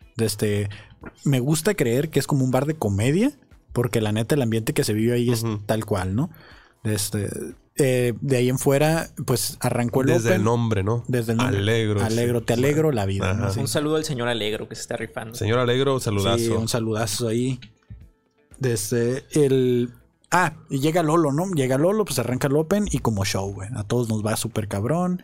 Me gusta creer que es como un bar de comedia, porque la neta el ambiente que se vive ahí es tal cual, ¿no? De ahí en fuera, pues arrancó el Desde Open. el nombre, ¿no? Desde el nombre. Alegro. Te alegro la vida, ¿no? Un saludo al señor Alegro que se está rifando. Señor Alegro, saludazo. Sí, un saludazo ahí. Y llega Lolo, ¿no? Llega Lolo, pues arranca el Open y como show, güey. A todos nos va súper cabrón.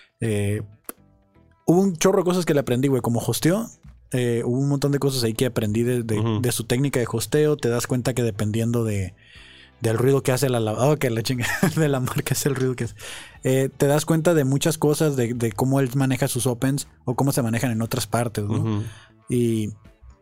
Hubo un chorro de cosas que le aprendí, güey, como hosteó. Hubo un montón de cosas ahí que aprendí de su técnica de hosteo. Te das cuenta que dependiendo del ruido que hace la lavadora, que la chinga de la marca es el ruido que hace. Te das cuenta de muchas cosas de cómo él maneja sus opens o cómo se manejan en otras partes, ¿no? Y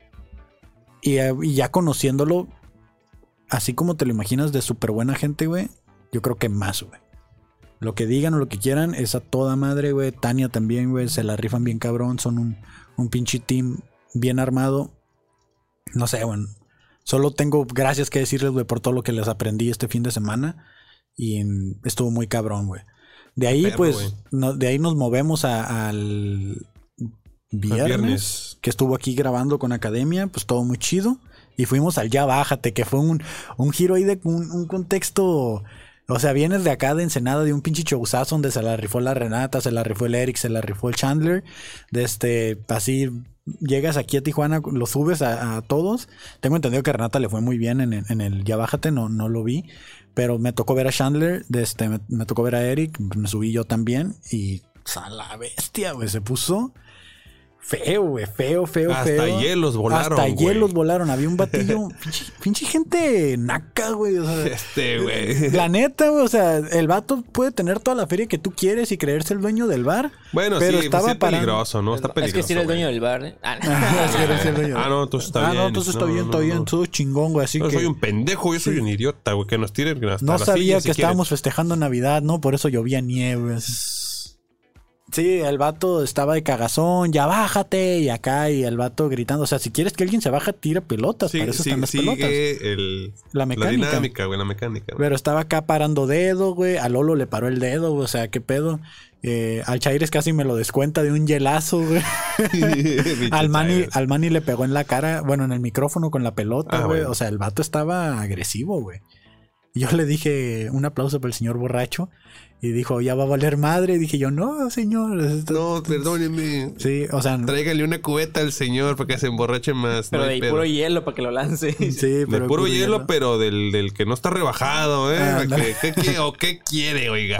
ya conociéndolo, así como te lo imaginas de súper buena gente, güey, yo creo que más, güey. Lo que digan o lo que quieran es a toda madre, güey. Tania también, güey, se la rifan bien cabrón. Son un pinche team bien armado. No sé, güey. Solo tengo gracias que decirles, güey, por todo lo que les aprendí este fin de semana. Y estuvo muy cabrón, güey. De ahí, de ahí nos movemos al viernes, que estuvo aquí grabando con Academia. Pues todo muy chido. Y fuimos al Ya Bájate, que fue un giro ahí de un contexto. O sea, vienes de acá de Ensenada, de un pinche showzazo donde se la rifó la Renata, se la rifó el Eric, se la rifó el Chandler. Así... Llegas aquí a Tijuana, lo subes a todos. Tengo entendido que a Renata le fue muy bien en el Ya Bájate, no lo vi. Pero me tocó ver a Chandler, me tocó ver a Eric, me subí yo también. Y a la bestia, güey, se puso feo, güey, feo. Hasta hielos volaron, hielos volaron. Había un batillo, pinche gente naca, güey. O sea, güey. La neta, güey, o sea, el vato puede tener toda la feria que tú quieres y creerse el dueño del bar. Bueno, pero sí, estaba es peligroso, ¿no? Está peligroso. Es que si eres el dueño del bar, ¿eh? No, entonces está bien. No, entonces está bien, todo chingón, güey. Así yo que soy un pendejo, yo soy un idiota, güey, que nos tiren hasta no sabía que estábamos quieren. festejando Navidad, ¿no? Por eso llovía nieve. Sí, el vato estaba de cagazón, ya bájate, y acá, y el vato gritando. O sea, si quieres que alguien se baja, tira pelotas. Para eso están las pelotas. La mecánica. dinámica, güey, la mecánica. Güey. Pero estaba acá parando dedo, güey. A Lolo le paró el dedo, güey. O sea, qué pedo. Al Chaires casi me lo descuenta de un hielazo, güey. Al Manny le pegó en la cara, bueno, en el micrófono con la pelota, güey. Bueno. O sea, el vato estaba agresivo, güey. Yo le dije un aplauso para el señor borracho y dijo, ya va a valer madre. Y dije yo, no, señor. No, perdóneme. Sí, o sea, Tráigale una cubeta al señor para que se emborrache más. Pero no de hay ahí pedo. puro hielo para que lo lance. sí, De pero puro hielo, pero del que no está rebajado, ¿eh? Ándale. ¿Qué quiere, oiga?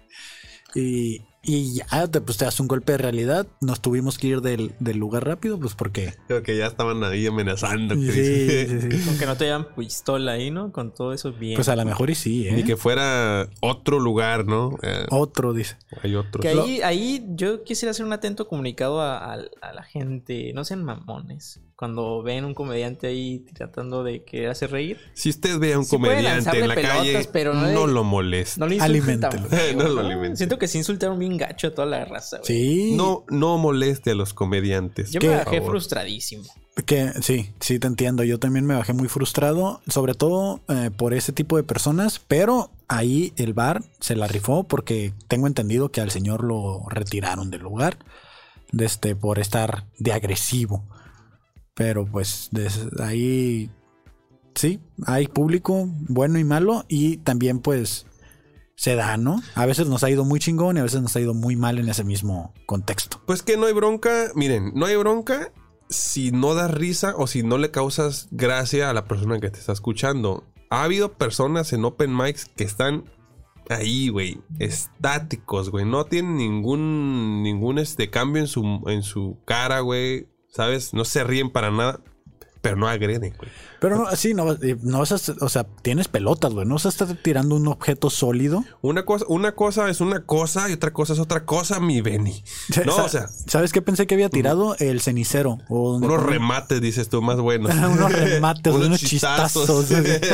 Y ya pues te das un golpe de realidad. Nos tuvimos que ir del lugar rápido, pues porque... Creo que ya estaban ahí amenazando. Sí, sí. Aunque no te llevan pistola ahí, ¿no? Con todo eso bien. Pues a lo mejor y sí, Ni que fuera otro lugar, ¿no? Otro, dice. Hay otro. Que ahí yo quisiera hacer un atento comunicado a la gente. No sean mamones. Cuando ven un comediante ahí tratando de querer hacer reír. Si usted ve a un Sí puede comediante en la lanzarle pelotas, calle, pero no lo moleste. No le insulten Aliméntelo. tampoco, No lo alimente. Siento que sí insultaron bien gacho a toda la raza, güey. Sí. No moleste a los comediantes. Yo ¿Qué? me por bajé favor. frustradísimo. Que sí te entiendo. Yo también me bajé muy frustrado, sobre todo por ese tipo de personas, pero ahí el bar se la rifó porque tengo entendido que al señor lo retiraron del lugar por estar de agresivo. Pero pues ahí sí, hay público bueno y malo y también pues se da, ¿no? A veces nos ha ido muy chingón y a veces nos ha ido muy mal en ese mismo contexto. Pues que no hay bronca. Miren, no hay bronca si no das risa o si no le causas gracia a la persona que te está escuchando. Ha habido personas en open mics que están ahí, güey, estáticos, güey. No tienen ningún cambio en su cara, güey. ¿Sabes? No se ríen para nada, pero no agreden, güey. Pero no, sí, no vas a, o sea, tienes pelotas, güey. No vas a estar tirando un objeto sólido. Una cosa es una cosa y otra cosa es otra cosa, mi Benny. No, o sea, ¿sabes qué pensé que había tirado? El cenicero. O donde unos ponen- remates, dices tú, más buenos. unos remates, unos chistazos.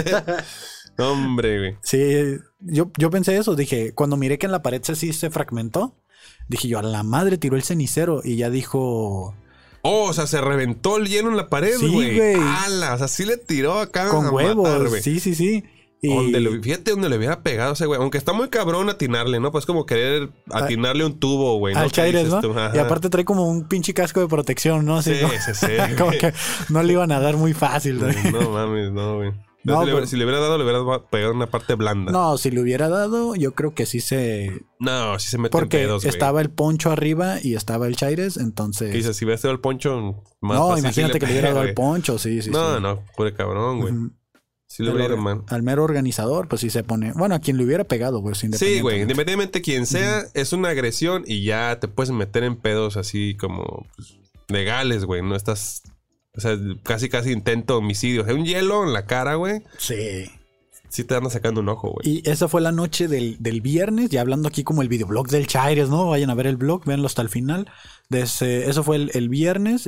Hombre, güey. Sí, yo pensé eso. Dije, cuando miré que en la pared sí se fragmentó, dije yo, a la madre tiró el cenicero. Y ya dijo... Oh, o sea, se reventó el hielo en la pared, Sí, güey. güey. ¡Hala! O sea, sí le tiró acá Con a huevos. matar, güey. Sí. Y Fíjate donde le hubiera pegado ese güey. Aunque está muy cabrón atinarle, ¿no? Pues como querer atinarle un tubo, güey. al ¿no? ¿Qué Chaires, dices ¿no? tú? Ajá. Y aparte trae como un pinche casco de protección, ¿no? Así Sí, como, sí. como que no le iban a dar muy fácil, güey. No mames, no, güey. No, Si le hubiera dado, le hubiera pegado una parte blanda. No, si le hubiera dado, yo creo que sí se... No, sí se mete Porque en pedos, güey. estaba el poncho arriba y estaba el Chaires, ¿Qué entonces... dices? Si hubiera sido el poncho, más No, fácil imagínate sí que le hubiera dado pega, el güey. poncho, sí. No, pure cabrón, güey. Ujú. Si le hubiera ido mal. Al mero organizador, pues sí se pone... Bueno, a quien le hubiera pegado, pues Sí, independientemente. güey. Independientemente quien sea, es una agresión y ya te puedes meter en pedos así como pues, legales, güey. No estás... O sea, casi intento homicidio. O sea, un hielo en la cara, güey. Sí. Sí te anda sacando un ojo, güey. Y esa fue la noche del viernes, ya hablando aquí como el videoblog del Chaires, ¿no? Vayan a ver el blog, véanlo hasta el final. Eso fue el viernes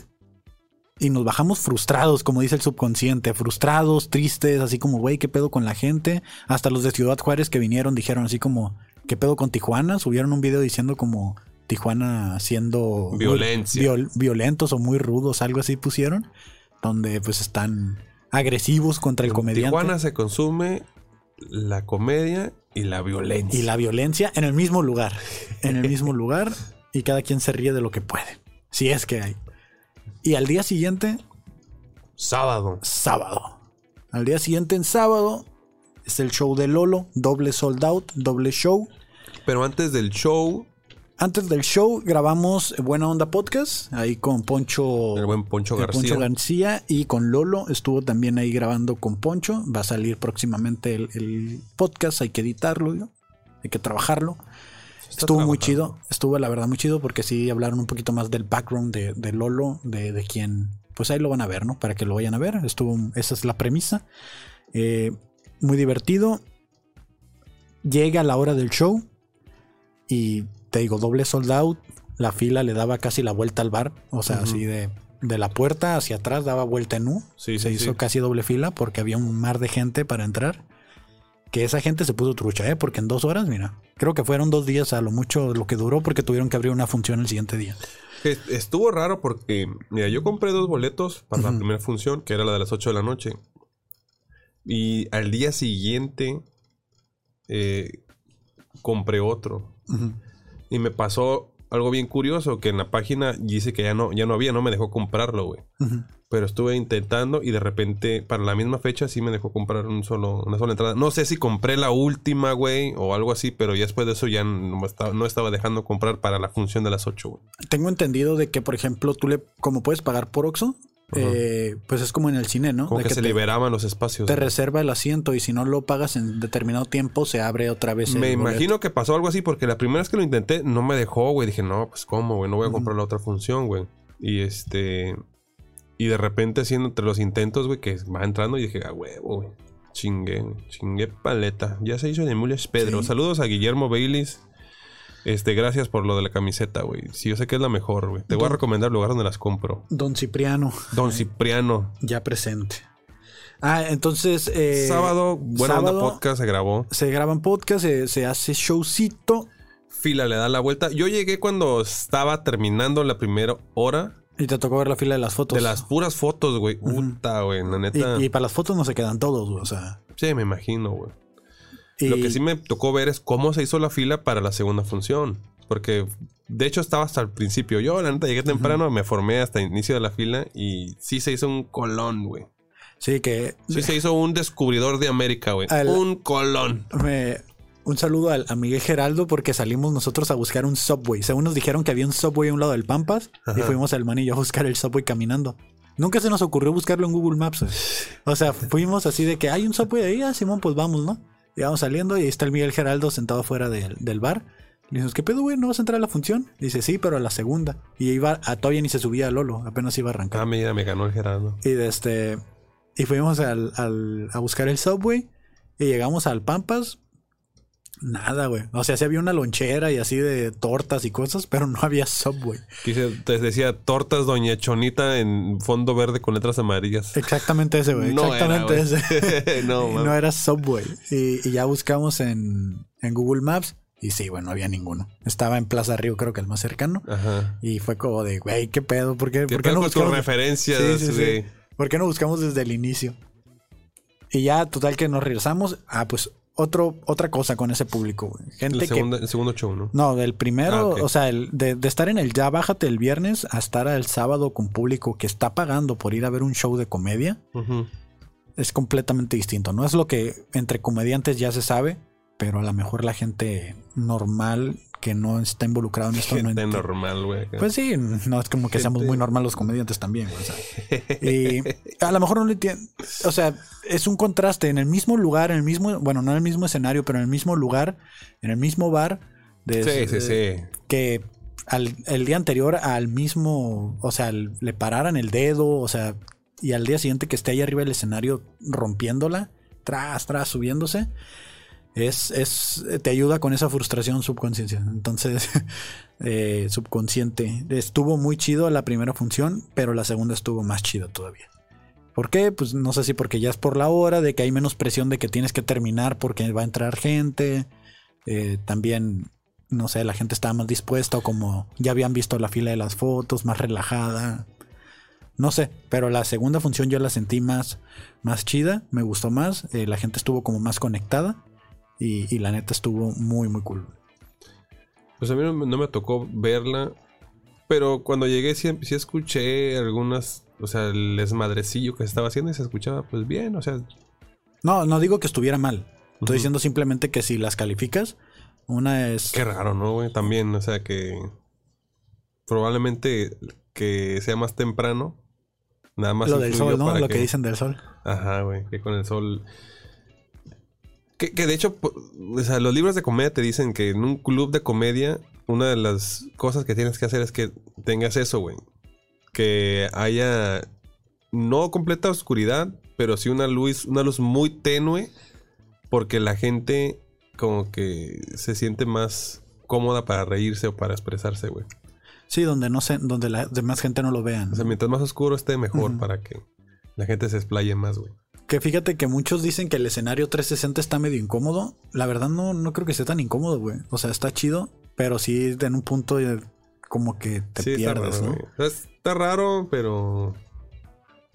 y nos bajamos frustrados, como dice el subconsciente, frustrados, tristes, así como, güey, ¿qué pedo con la gente? Hasta los de Ciudad Juárez que vinieron dijeron así como, ¿qué pedo con Tijuana? Subieron un video diciendo como Tijuana siendo Violencia. violentos o muy rudos, algo así pusieron, donde pues están agresivos contra el En comediante. Tijuana se consume la comedia y la violencia. Y la violencia en el mismo lugar. En el mismo lugar. Y cada quien se ríe de lo que puede. Si es que hay. Y al día siguiente, Sábado. sábado. Al día siguiente, en sábado, es el show de Lolo. Doble sold out, doble show. Pero antes del show, Antes del show grabamos Buena Onda Podcast. Ahí con Poncho. el buen Poncho el García. Poncho García y con Lolo. Estuvo también ahí grabando con Poncho. Va a salir próximamente el podcast. Hay que editarlo, ¿no? Hay que trabajarlo. Estuvo muy chido. Estuvo la verdad muy chido porque sí hablaron un poquito más del background de Lolo, de quien... Pues ahí lo van a ver, ¿no? Para que lo vayan a ver. Esa es la premisa. Muy divertido. Llega la hora del show y te digo, doble sold out. La fila le daba casi la vuelta al bar. O sea, así de la puerta hacia atrás daba vuelta en U. Sí, Se sí, hizo sí. casi doble fila porque había un mar de gente para entrar. Que esa gente se puso trucha, porque en 2 horas, mira, creo que fueron 2 días a lo mucho lo que duró porque tuvieron que abrir una función el siguiente día. Estuvo raro porque, mira, yo compré 2 boletos para la primera función, que era la de las 8 de la noche. Y al día siguiente compré otro. Y me pasó algo bien curioso, que en la página dice que ya no había, no me dejó comprarlo, güey. Ujú. Pero estuve intentando y de repente, para la misma fecha, sí me dejó comprar una sola entrada. No sé si compré la última, güey, o algo así, pero ya después de eso ya no estaba dejando comprar para la función de las 8, güey. Tengo entendido de que, por ejemplo, como puedes pagar por Oxxo, pues es como en el cine, ¿no? Como De que se liberaban los espacios. te güey. reserva el asiento y si no lo pagas en determinado tiempo, se abre otra vez el Me boleto. imagino que pasó algo así porque la primera vez que lo intenté no me dejó, güey. Dije, no, pues cómo, güey, no voy a comprar la otra función, güey. Y de repente haciendo entre los intentos, güey, que va entrando y dije, huevo, güey. Chingué paleta. Ya se hizo de Mules Pedro. Sí. Saludos a Guillermo Baylis. Gracias por lo de la camiseta, güey. Sí, yo sé que es la mejor, güey. Te voy a recomendar el lugar donde las compro. Don Cipriano, Don Cipriano. ya presente. Entonces... Sábado, Buena Onda Podcast se grabó. Se graban podcasts, se hace showcito Fila le da la vuelta. Yo llegué cuando estaba terminando la primera hora. y te tocó ver la fila de las fotos. De las puras fotos, güey. Puta, güey. La neta. Y para las fotos no se quedan todos, güey, o sea... Sí, me imagino, güey. y- Lo que sí me tocó ver es cómo se hizo la fila para la segunda función. Porque, de hecho, estaba hasta el principio. Yo, la neta, llegué temprano, me formé hasta el inicio de la fila y sí se hizo un colón, güey. Sí, que... Sí se hizo un descubridor de América, güey. Un colón. Un saludo a Miguel Geraldo porque salimos nosotros a buscar un Subway. Según nos dijeron que había un Subway a un lado del Pampas y fuimos el man y yo a buscar el Subway caminando. Nunca se nos ocurrió buscarlo en Google Maps, güey. O sea, fuimos así de que hay un Subway ahí, Simón, pues vamos, ¿no? Y vamos saliendo y ahí está el Miguel Geraldo sentado afuera del bar. Le dijimos, ¿qué pedo, güey? ¿No vas a entrar a la función? Dice, sí, pero a la segunda. Y iba todavía ni se subía a Lolo, apenas iba a arrancar. Ah, mira, me ganó el Gerardo. Y fuimos a buscar el Subway y llegamos al Pampas. Nada, güey. O sea, sí había una lonchera y así de tortas y cosas, pero no había Subway. Te decía tortas Doña Chonita en fondo verde con letras amarillas. Exactamente ese, güey. No Exactamente era, güey. ese. No, Y mames. no era Subway. Y ya buscamos en Google Maps. Y sí, bueno, no había ninguno. Estaba en Plaza Río, creo que el más cercano. Ajá. Y fue como de, güey, ¿qué pedo? ¿Por qué ¿Qué no pedo con tus buscamos? referencias, Sí. güey? ¿Por qué no buscamos desde el inicio? Y ya, total que nos regresamos. Pues otra cosa con ese público, güey. Gente El segundo show, ¿no? No, del primero, Ok. o sea, de estar en el ya bájate el viernes a estar el sábado con público que está pagando por ir a ver un show de comedia, Ujú. es completamente distinto. No es lo que entre comediantes ya se sabe, pero a lo mejor la gente normal que no está involucrado en esto no Gente entiende. normal, güey. Pues sí, no es como que seamos muy normales los comediantes también, güey, o sea. Y a lo mejor no lo entiendo. O sea, es un contraste en el mismo lugar, bueno, no en el mismo escenario, pero en el mismo lugar, en el mismo bar. Sí. Que el día anterior al mismo, o sea, le pararan el dedo, o sea, y al día siguiente que esté ahí arriba del escenario rompiéndola, tras, subiéndose. Te ayuda con esa frustración subconsciencia. Entonces, subconsciente. Estuvo muy chido la primera función, pero la segunda estuvo más chida todavía. ¿Por qué? Pues no sé si porque ya es por la hora, de que hay menos presión de que tienes que terminar porque va a entrar gente. También, no sé, la gente estaba más dispuesta o como ya habían visto la fila de las fotos, más relajada. No sé, pero la segunda función yo la sentí más chida, me gustó más. La gente estuvo como más conectada. Y la neta estuvo muy, muy cool. Pues a mí no me tocó verla. Pero cuando llegué sí escuché algunas... O sea, el desmadrecillo que se estaba haciendo y se escuchaba pues bien, o sea... No digo que estuviera mal. Estoy Ujú. diciendo simplemente que si las calificas, una es... Qué raro, ¿no, güey? También, o sea que... Probablemente que sea más temprano. Nada más lo del influyó sol, ¿no? para Lo que dicen del sol. Ajá, güey, que con el sol... Que de hecho, o sea, los libros de comedia te dicen que en un club de comedia, una de las cosas que tienes que hacer es que tengas eso, güey. Que haya no completa oscuridad, pero sí una luz muy tenue, porque la gente como que se siente más cómoda para reírse o para expresarse, güey. Sí, donde la demás gente no lo vean. O sea, mientras más oscuro esté, mejor Ujú. para que la gente se explaye más, güey. Que fíjate que muchos dicen que el escenario 360 está medio incómodo. La verdad no creo que sea tan incómodo, güey. O sea, está chido, pero sí en un punto como que te Sí, pierdes, está raro, ¿no? güey. O sea, está raro, pero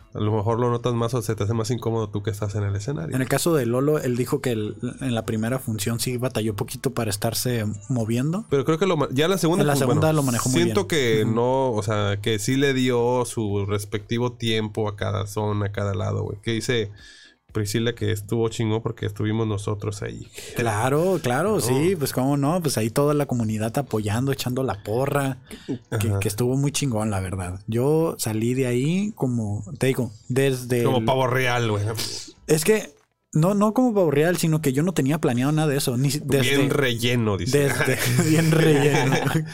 A lo mejor lo notas más o se te hace más incómodo tú que estás en el escenario. En el caso de Lolo, él dijo que en la primera función sí batalló poquito para estarse moviendo. Pero creo que ya la segunda... En la segunda lo manejó muy bien. Siento que no, o sea, que sí le dio su respectivo tiempo a cada zona, a cada lado, güey. Que dice Priscila que estuvo chingón porque estuvimos nosotros ahí. Claro, sí, pues cómo no, pues ahí toda la comunidad apoyando, echando la porra, que estuvo muy chingón, la verdad. Yo salí de ahí como, te digo, desde... Como pavo real, güey. Es que, no como pavo real, sino que yo no tenía planeado nada de eso. Bien relleno, dice. Bien relleno.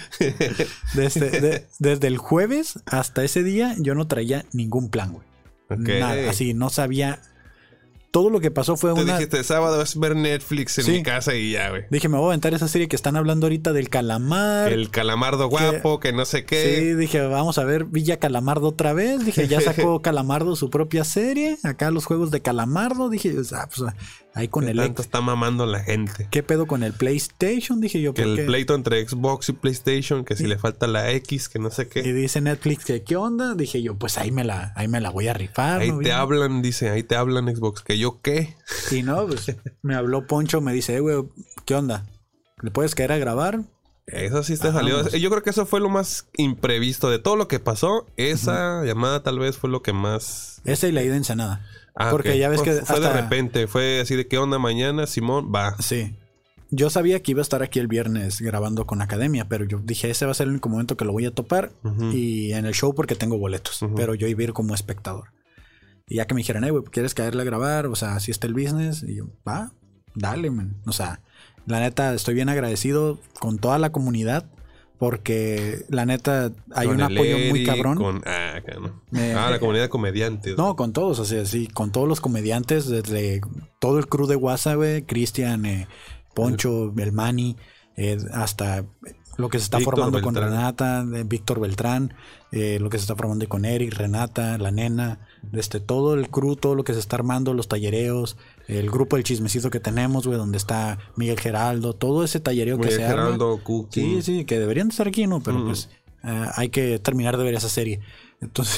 Desde el jueves hasta ese día yo no traía ningún plan, güey. Okay. Nada, así, no sabía... Todo lo que pasó fue Te dijiste, sábado es ver Netflix en mi casa y ya, güey. Dije, me voy a aventar esa serie que están hablando ahorita del calamar. El calamardo guapo, que no sé qué. Sí, dije, vamos a ver Villa Calamardo otra vez. Dije, ya sacó Calamardo su propia serie. Acá los juegos de Calamardo. Dije, pues ahí con el... tanto está mamando la gente. ¿Qué pedo con el PlayStation? Dije yo, que el pleito entre Xbox y PlayStation, que si le falta la X, que no sé qué. Y dice Netflix que ¿qué onda? Dije yo, pues ahí me la voy a rifar. Ahí te hablan, dice, ahí te hablan Xbox. ¿Que yo qué? Y no, pues me habló Poncho, me dice, güey, ¿qué onda? ¿Le puedes caer a grabar? Eso sí te salió. Yo creo que eso fue lo más imprevisto de todo lo que pasó. Esa llamada tal vez fue lo que más... Esa y la ida en Ensenada. Ah, porque okay. ya ves que fue de repente, fue así de ¿qué onda mañana? Simón, va. Sí. Yo sabía que iba a estar aquí el viernes grabando con Academia, pero yo dije, ese va a ser el único momento que lo voy a topar. Y en el show porque tengo boletos, pero yo iba a ir como espectador. Y ya que me dijeron, güey, ¿quieres caerle a grabar? O sea, así está el business. Y yo, va, dale, man. O sea, la neta, estoy bien agradecido con toda la comunidad. Porque la neta hay un apoyo muy cabrón. La comunidad de comediantes. No, con todos, o sea, sí, con todos los comediantes, desde todo el crew de WhatsApp, güey, Cristian, Poncho, el Manny, hasta lo que se está Víctor formando Beltrán. con Renata, Víctor Beltrán, lo que se está formando con Eric, Renata, la nena, todo el crew, todo lo que se está armando, los tallereos, el grupo del chismecito que tenemos, güey, donde está Miguel Geraldo, todo ese tallereo que se arma. Cookie. Sí, que deberían estar aquí, ¿no? Pero pues hay que terminar de ver esa serie. Entonces,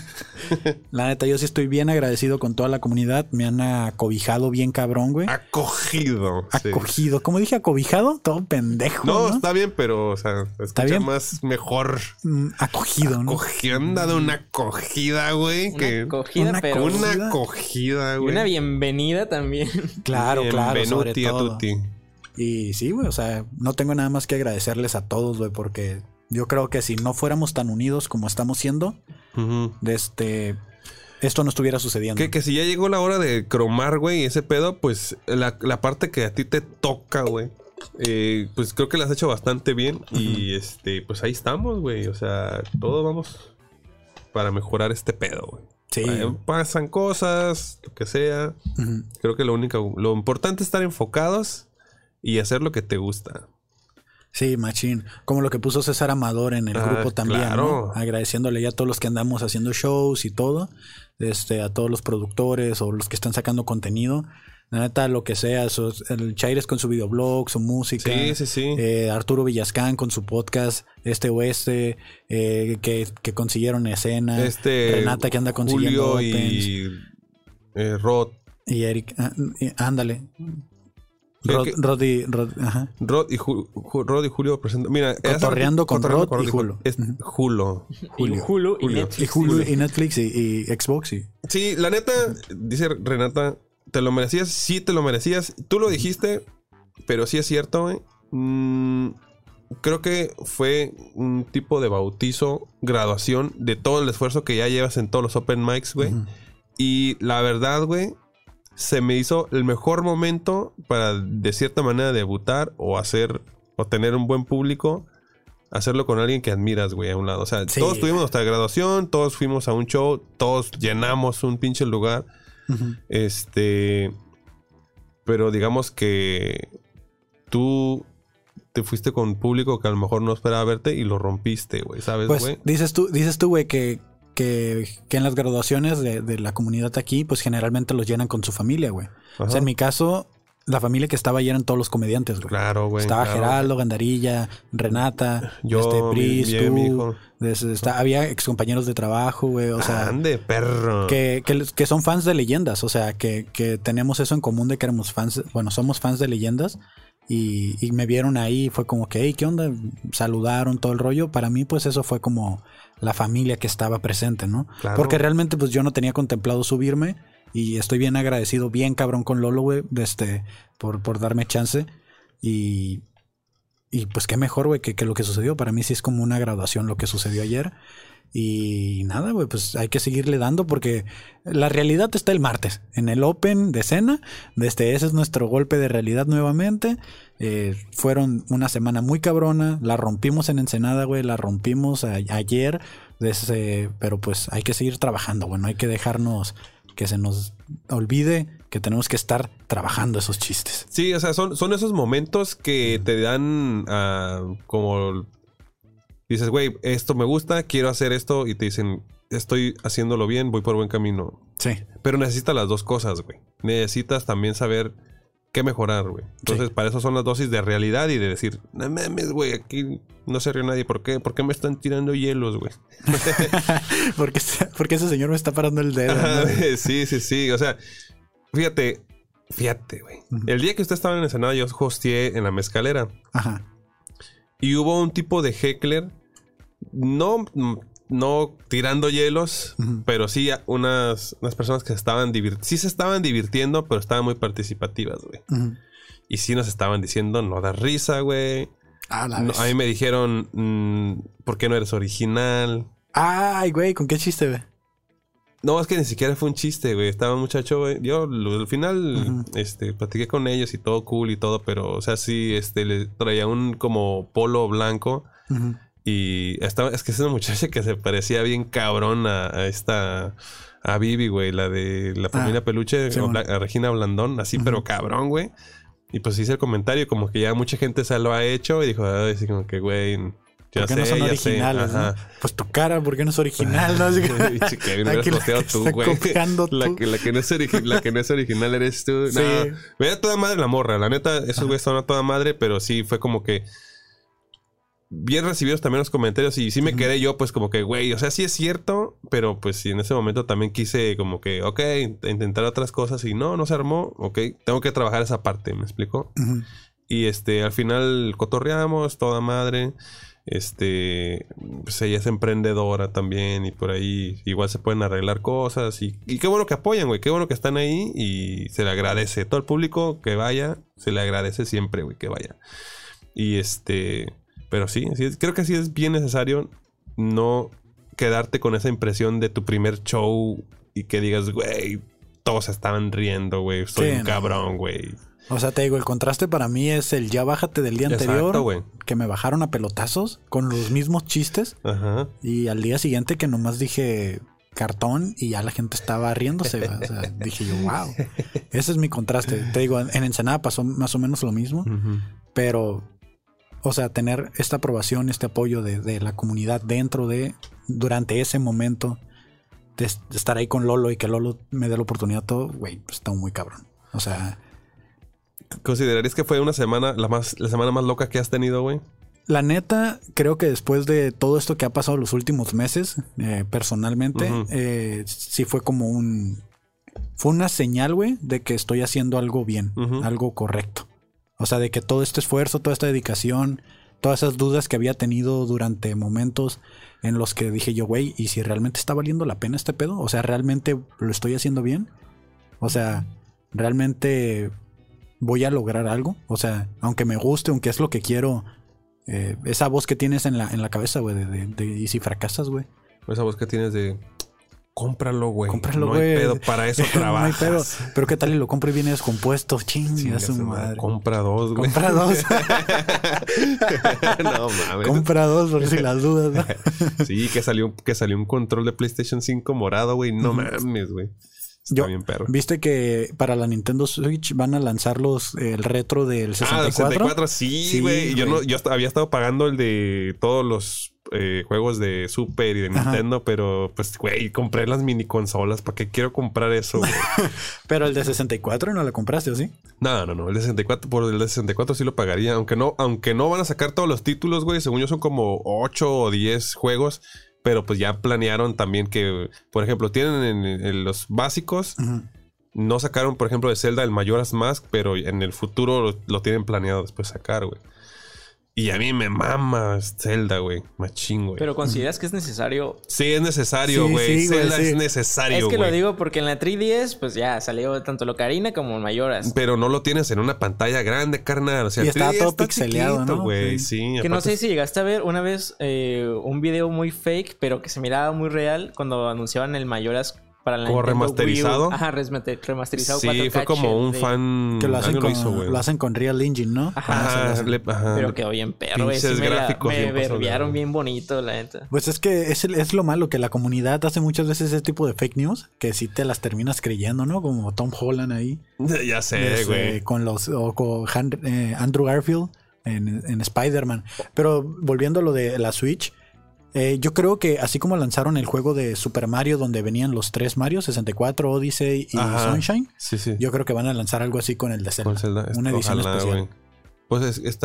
la neta, yo sí estoy bien agradecido con toda la comunidad. Me han acobijado bien cabrón, güey. Acogido. Acogido. Sí. ¿Cómo dije acobijado? Todo pendejo, ¿no? Está bien, pero, o sea, escucha más mejor. Acogido, ¿no? Anda de una acogida, güey. Una acogida, güey. Y una bienvenida también. Claro, sobre todo. Tutti. Y sí, güey, o sea, no tengo nada más que agradecerles a todos, güey, porque... Yo creo que si no fuéramos tan unidos como estamos siendo, esto no estuviera sucediendo. Que si ya llegó la hora de cromar, güey, ese pedo, pues la parte que a ti te toca, güey, pues creo que la has hecho bastante bien. Y pues ahí estamos, güey. O sea, todos vamos para mejorar este pedo, güey. Sí. Pasan cosas, lo que sea. Creo que lo importante es estar enfocados y hacer lo que te gusta. Sí, machín. Como lo que puso César Amador en el grupo también, claro. ¿no? Agradeciéndole ya a todos los que andamos haciendo shows y todo. A todos los productores o los que están sacando contenido. La neta, lo que sea. El Chaires con su videoblog, su música. Sí. Arturo Villascán con su podcast. Que consiguieron escena. Renata que anda consiguiendo Julio y Rod. Y Eric. Ándale. Rod y Julio presentan. Mira, Cotorreando con Rod y Julio. Es Julio. Y Netflix. Y Netflix y Xbox. Sí, la neta, dice Renata, ¿te lo merecías? Sí, te lo merecías. Tú lo dijiste, pero sí es cierto, güey. Creo que fue un tipo de bautizo, graduación de todo el esfuerzo que ya llevas en todos los open mics, güey. Y la verdad, güey, se me hizo el mejor momento para, de cierta manera, debutar o tener un buen público. Hacerlo con alguien que admiras, güey, a un lado. O sea, todos tuvimos nuestra graduación, todos fuimos a un show, todos llenamos un pinche lugar. Pero digamos que tú te fuiste con un público que a lo mejor no esperaba verte y lo rompiste, güey, ¿sabes, güey? Pues dices tú, güey, que en las graduaciones de la comunidad aquí, pues generalmente los llenan con su familia, güey. O sea, en mi caso, la familia que estaba ahí eran todos los comediantes, güey. Claro, güey. Estaba claro. Geraldo, Gandarilla, Renata, Yo, Pris, mi tú. hijo. Había excompañeros de trabajo, güey. O sea, Ande, perro. que son fans de leyendas. O sea, que tenemos eso en común de que éramos fans. Bueno, somos fans de leyendas. Y me vieron ahí. Fue como que, hey, ¿qué onda? Saludaron todo el rollo. Para mí, pues eso fue como la familia que estaba presente, ¿no? Claro. Porque realmente, pues yo no tenía contemplado subirme. Y estoy bien agradecido, bien cabrón con Lolo, güey, por darme chance. Y pues qué mejor, güey, que lo que sucedió. Para mí sí es como una graduación lo que sucedió ayer. Y nada, güey, pues hay que seguirle dando porque la realidad está el martes. En el Open de Cena. Ese es nuestro golpe de realidad nuevamente. Fueron una semana muy cabrona. La rompimos en Ensenada, güey. La rompimos ayer. Pero pues hay que seguir trabajando, güey. No hay que dejarnos que se nos olvide que tenemos que estar trabajando esos chistes. Sí, o sea, son esos momentos que te dan como... Dices, güey, esto me gusta, quiero hacer esto. Y te dicen, estoy haciéndolo bien, voy por buen camino. Sí. Pero necesitas las dos cosas, güey. Necesitas también saber qué mejorar, güey. Entonces, para eso son las dosis de realidad y de decir, no mames, güey, aquí no se ríe nadie. ¿Por qué? ¿Por qué me están tirando hielos, güey? porque ese señor me está parando el dedo, ¿no? Sí. O sea, fíjate, güey. Uh-huh. El día que usted estaba en Ensenada, yo hosteé en la mezcalera. Ajá. Y hubo un tipo de heckler, no tirando hielos, uh-huh, pero sí unas personas que se estaban divirtiendo, pero estaban muy participativas, güey. Uh-huh. Y sí nos estaban diciendo, no da risa, güey. A mí me dijeron, ¿por qué no eres original? Ay, güey, ¿con qué chiste, güey? No, es que ni siquiera fue un chiste, güey. Estaba un muchacho, güey. Yo al final, uh-huh, platiqué con ellos y todo cool y todo, pero, o sea, sí, le traía un como polo blanco. Uh-huh. Y es que es una muchacha que se parecía bien cabrón a Vivi, güey, la de la familia Peluche, sí, a Regina Blandón, así, uh-huh, pero cabrón, güey. Y pues hice el comentario, como que ya mucha gente se lo ha hecho y dijo, así como que, güey, ¿por qué no son originales, ¿no? Pues tu cara, ¿por qué no es original? ¿No? Así que Kevin, hubieras posteado tú, güey. La que no es original eres tú. Sí. No, me da toda madre la morra. La neta, esos güeyes son a toda madre, pero sí fue como que bien recibidos también los comentarios. Y sí me quedé yo, pues, como que, güey, o sea, sí es cierto, pero pues sí, en ese momento también quise como que, ok, intentar otras cosas y no se armó. Ok, tengo que trabajar esa parte, ¿me explico? Uh-huh. Y al final cotorreamos, toda madre. Pues ella es emprendedora también y por ahí igual se pueden arreglar cosas y qué bueno que apoyan, güey, qué bueno que están ahí y se le agradece. Todo el público que vaya, se le agradece siempre, güey, que vaya. Y pero sí, creo que sí es bien necesario no quedarte con esa impresión de tu primer show y que digas, güey, todos estaban riendo, güey, soy un cabrón, güey. O sea, te digo, el contraste para mí es el ya bájate del día anterior. Güey. Que me bajaron a pelotazos con los mismos chistes. Ajá. Y al día siguiente que nomás dije cartón y ya la gente estaba riéndose. O sea, dije yo, wow. Ese es mi contraste. Te digo, en Ensenada pasó más o menos lo mismo. Uh-huh. Pero, o sea, tener esta aprobación, este apoyo de la comunidad durante ese momento de estar ahí con Lolo y que Lolo me dé la oportunidad todo, güey, pues está muy cabrón. O sea... ¿Considerarías que fue una semana, la semana más loca que has tenido, güey? La neta, creo que después de todo esto que ha pasado los últimos meses, personalmente, uh-huh, sí fue como fue una señal, güey, de que estoy haciendo algo bien, uh-huh, algo correcto. O sea, de que todo este esfuerzo, toda esta dedicación, todas esas dudas que había tenido durante momentos en los que dije yo, güey, ¿y si realmente está valiendo la pena este pedo? O sea, ¿realmente lo estoy haciendo bien? O sea, ¿realmente voy a lograr algo? O sea, aunque me guste, aunque es lo que quiero, esa voz que tienes en la cabeza, güey, de y si fracasas, güey. Esa voz que tienes de cómpralo, güey. Cómpralo, no güey. Hay pedo, para eso trabajas. No hay pedo. Pero qué tal y lo compro y viene descompuesto. Chinga su madre. Compra dos, güey. Compra dos. No mames. Compra dos por si las dudas, ¿no? Sí, que salió un control de PlayStation 5 morado, güey. No mames, güey. Está bien perro. ¿Viste que para la Nintendo Switch van a lanzar el retro del 64? Ah, el 64, sí, güey. Yo había estado pagando el de todos los juegos de Super y de Nintendo, pero pues, güey, compré las mini consolas. ¿Para qué quiero comprar eso, güey? Pero el de 64 no lo compraste, ¿o sí? No. El de 64, por el de 64 sí lo pagaría. Aunque no van a sacar todos los títulos, güey. Según yo son como 8 o 10 juegos. Pero pues ya planearon también que, por ejemplo, tienen en los básicos. Ujú. No sacaron, por ejemplo, de Zelda el Majora's Mask, pero en el futuro lo tienen planeado después sacar, güey. Y a mí me mama Zelda, güey. Machín, güey. Pero ¿consideras que es necesario? Sí, es necesario, Sí, güey. sí, güey, Zelda sí. es necesario, Es que güey. lo digo porque en la 3DS, pues ya salió tanto el Ocarina como el Majora's. Pero no lo tienes en una pantalla grande, carnal. O sea, Y el está 3D todo está pixeleado, chiquito, ¿no? güey. Sí. Sí, Que no aparte sé si llegaste a ver una vez un video muy fake, pero que se miraba muy real cuando anunciaban el Majora's para la ¿Como Nintendo remasterizado? Wii U. Ajá, remasterizado. Sí, 4K fue como un HD. fan. Que lo hacen, alguien hizo, con, güey. lo hacen con Real Engine, ¿no? Ajá. Ajá. Pero quedó bien perro, güey. Sí, Pinches gráficos me bien pasados de verbiaron verga. bien bonito, la neta. Pues es que es lo malo, que la comunidad hace muchas veces ese tipo de fake news, que sí te las terminas creyendo, ¿no? Como Tom Holland ahí. Ya sé, güey. Con Andrew Garfield en Spider-Man. Pero volviendo a lo de la Switch, yo creo que así como lanzaron el juego de Super Mario donde venían los 3 Mario, 64, Odyssey y Ajá. Sunshine, Sí. yo creo que van a lanzar algo así con el de Zelda. Con Zelda. Una edición Ojalá, especial. güey. Pues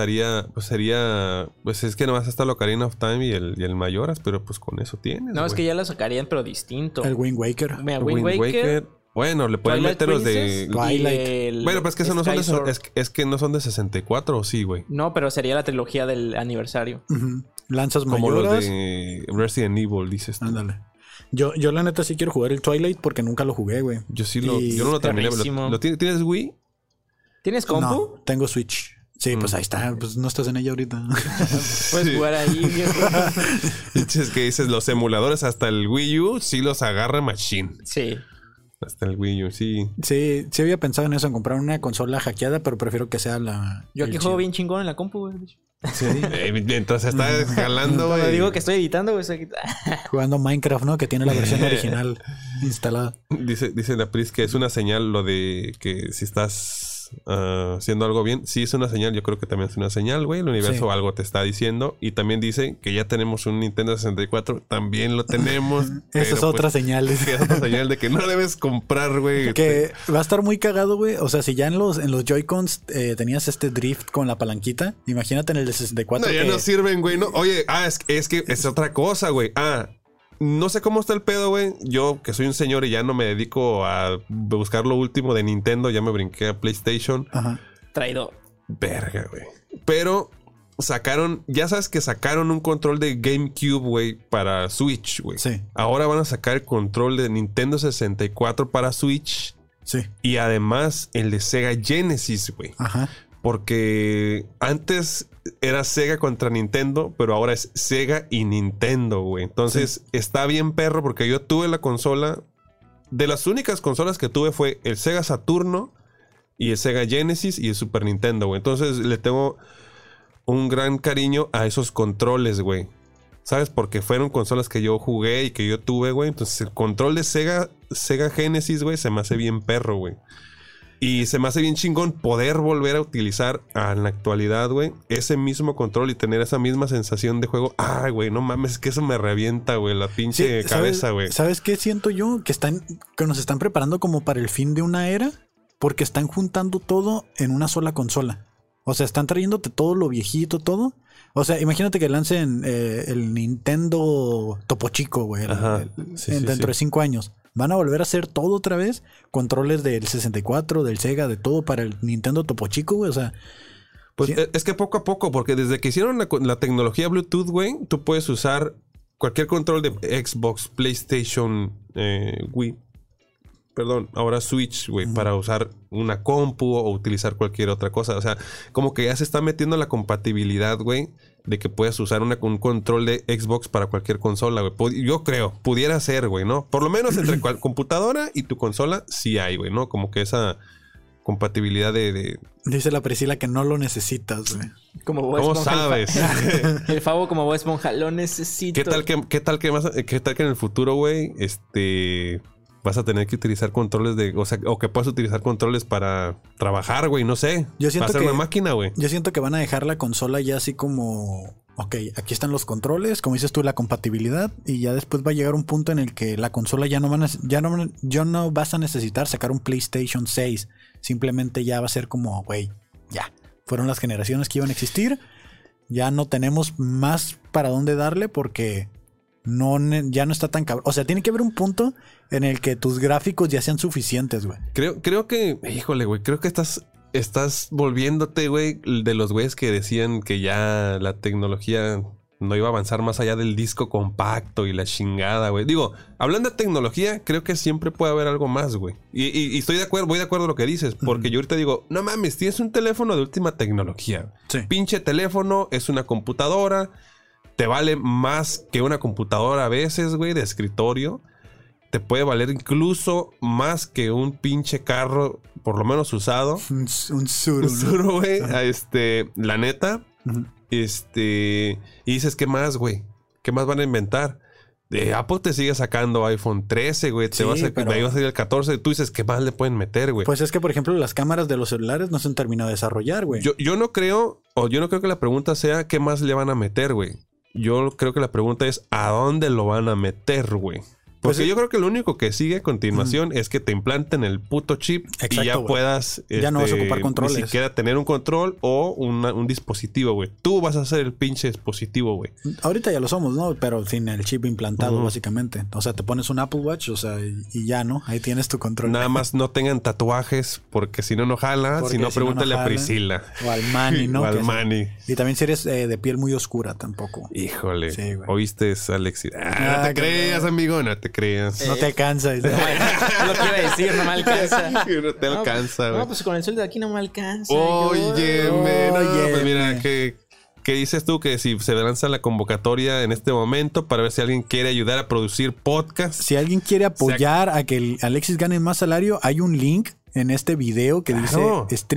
sería, pues es que nomás está el Ocarina of Time y el Majora's, pero pues con eso tienes, No, es que güey. ya lo sacarían, pero distinto. El Wind Waker. Mira, El Wind Waker, Bueno, le pueden Twilight meter los Princess de... Twilight. y el Bueno, pues es que esos no son Sky Sword. es que no son de 64, ¿o sí, güey? No, pero sería la trilogía del aniversario. Ujú. Lanzas Como Mayoras. los de Resident Evil, dices tú. Ándale. Yo la neta sí quiero jugar el Twilight porque nunca lo jugué, güey. Yo no lo terminé. perrísimo. ¿Tienes Wii? ¿Tienes compu? No, tengo Switch. Sí, pues ahí está. Pues no estás en ella ahorita. Puedes jugar ahí, viejo. Es que dices, los emuladores hasta el Wii U sí los agarra Machine. Sí. Hasta el Wii U, sí. Sí había pensado en eso, en comprar una consola hackeada, pero prefiero que sea la... Yo el aquí chido. juego bien chingón en la compu, güey. Sí. Mientras está jalando, Cuando güey. digo que estoy editando, güey, estoy aquí. Jugando Minecraft, ¿no? Que tiene la versión original instalada. Dice la Pris que es una señal lo de que si estás haciendo algo bien. Sí, es una señal. Yo creo que también es una señal, güey. El universo Sí. algo te está diciendo. Y también dice que ya tenemos un Nintendo 64. También lo tenemos. Esa pero, es otra pues, señal. sí, es otra señal de que no debes comprar, güey. Que va a estar muy cagado, güey. O sea, si ya en los Joy-Cons tenías este drift con la palanquita, imagínate en el de 64 No, ya que... no sirven, güey. No, oye, es que es otra cosa, güey. No sé cómo está el pedo, güey. Yo, que soy un señor y ya no me dedico a buscar lo último de Nintendo, ya me brinqué a PlayStation. Ajá. Traidor. Verga, güey. Pero ya sabes que sacaron un control de GameCube, güey, para Switch, güey. Sí. Ahora van a sacar el control de Nintendo 64 para Switch. Sí. Y además el de Sega Genesis, güey. Ajá. Porque antes era Sega contra Nintendo, pero ahora es Sega y Nintendo, güey. Entonces está bien perro porque yo tuve la consola. De las únicas consolas que tuve fue el Sega Saturno y el Sega Genesis y el Super Nintendo, güey. Entonces le tengo un gran cariño a esos controles, güey. ¿Sabes? Porque fueron consolas que yo jugué y que yo tuve, güey. Entonces el control de Sega Genesis, güey, se me hace bien perro, güey. Y se me hace bien chingón poder volver a utilizar en la actualidad, güey, ese mismo control y tener esa misma sensación de juego. Ay, güey, no mames, es que eso me revienta, güey, la pinche Sí, cabeza, güey. ¿Sabes qué siento yo? Que nos están preparando como para el fin de una era, porque están juntando todo en una sola consola. O sea, están trayéndote todo lo viejito, todo. O sea, imagínate que lancen el Nintendo Topo Chico, güey. Ajá. Sí, dentro de 5 años. Van a volver a hacer todo otra vez. Controles del 64, del Sega, de todo para el Nintendo Topo Chico, güey. O sea, Pues sí. es que poco a poco, porque desde que hicieron la tecnología Bluetooth, güey, tú puedes usar cualquier control de Xbox, PlayStation, Wii. Perdón, ahora Switch, güey, para usar una compu o utilizar cualquier otra cosa. O sea, como que ya se está metiendo la compatibilidad, güey, de que puedas usar un control de Xbox para cualquier consola, güey. Yo creo, pudiera ser, güey, ¿no? Por lo menos entre computadora y tu consola sí hay, güey, ¿no? Como que esa compatibilidad de... Dice la Priscila que no lo necesitas, güey. Como Bob ¿Cómo Esponja, sabes? El Favo como Bob Esponja. Lo necesito. ¿Qué tal que en el futuro, güey, vas a tener que utilizar controles o que puedas utilizar controles para trabajar, güey, no sé. Yo siento va a ser que una máquina, güey. Yo siento que van a dejar la consola ya así como, ok, aquí están los controles, como dices tú, la compatibilidad, y ya después va a llegar un punto en el que la consola ya no vas a necesitar sacar un PlayStation 6. Simplemente ya va a ser como, güey, ya. Fueron las generaciones que iban a existir. Ya no tenemos más para dónde darle porque ya no está tan cabrón. O sea, tiene que haber un punto en el que tus gráficos ya sean suficientes, güey. Creo que, híjole, güey, creo que estás volviéndote, güey, de los güeyes que decían que ya la tecnología no iba a avanzar más allá del disco compacto y la chingada, güey. Digo, hablando de tecnología, creo que siempre puede haber algo más, güey. Y estoy de acuerdo, voy de acuerdo a lo que dices, porque yo ahorita digo, no mames, tienes un teléfono de última tecnología. Sí. Pinche teléfono, es una computadora, te vale más que una computadora a veces, güey, de escritorio. Te puede valer incluso más que un pinche carro, por lo menos usado. Un Suru. Un Suru, güey. La neta. Uh-huh. Y dices, ¿qué más, güey? ¿Qué más van a inventar? Apple te sigue sacando iPhone 13, güey. Sí, de ahí va a salir el 14. Tú dices, ¿qué más le pueden meter, güey? Pues es que, por ejemplo, las cámaras de los celulares no se han terminado de desarrollar, güey. Yo no creo que la pregunta sea ¿qué más le van a meter, güey? Yo creo que la pregunta es ¿a dónde lo van a meter, güey? Porque Pues yo creo que lo único que sigue a continuación es que te implanten el puto chip. Exacto, y ya güey. puedas Ya no vas a ocupar controles. ni siquiera tener un control o un dispositivo, güey. Tú vas a ser el pinche dispositivo, güey. Ahorita ya lo somos, ¿no? Pero sin el chip implantado, Uh-huh. básicamente. O sea, te pones un Apple Watch, o sea, y ya, ¿no? Ahí tienes tu control. Nada más no tengan tatuajes porque si no jala. Porque Si no, si no, pregúntale no a jala. Priscila. O al Manny, ¿no? O al Que Manny. Y también si eres de piel muy oscura, tampoco. Híjole. Sí, güey. ¿Oíste, Alexis? No te que creas, amigo. No te creas. No te cansas. Lo que iba a decir, no me alcanza. No te alcanza, güey. No, pues con el sueldo de aquí no me alcanza. Óyeme, no, Óyeme. pues mira, ¿qué dices tú? Que si se lanza la convocatoria en este momento para ver si alguien quiere ayudar a producir podcast. Si alguien quiere apoyar a que el Alexis gane más salario, hay un link en este video que Claro. dice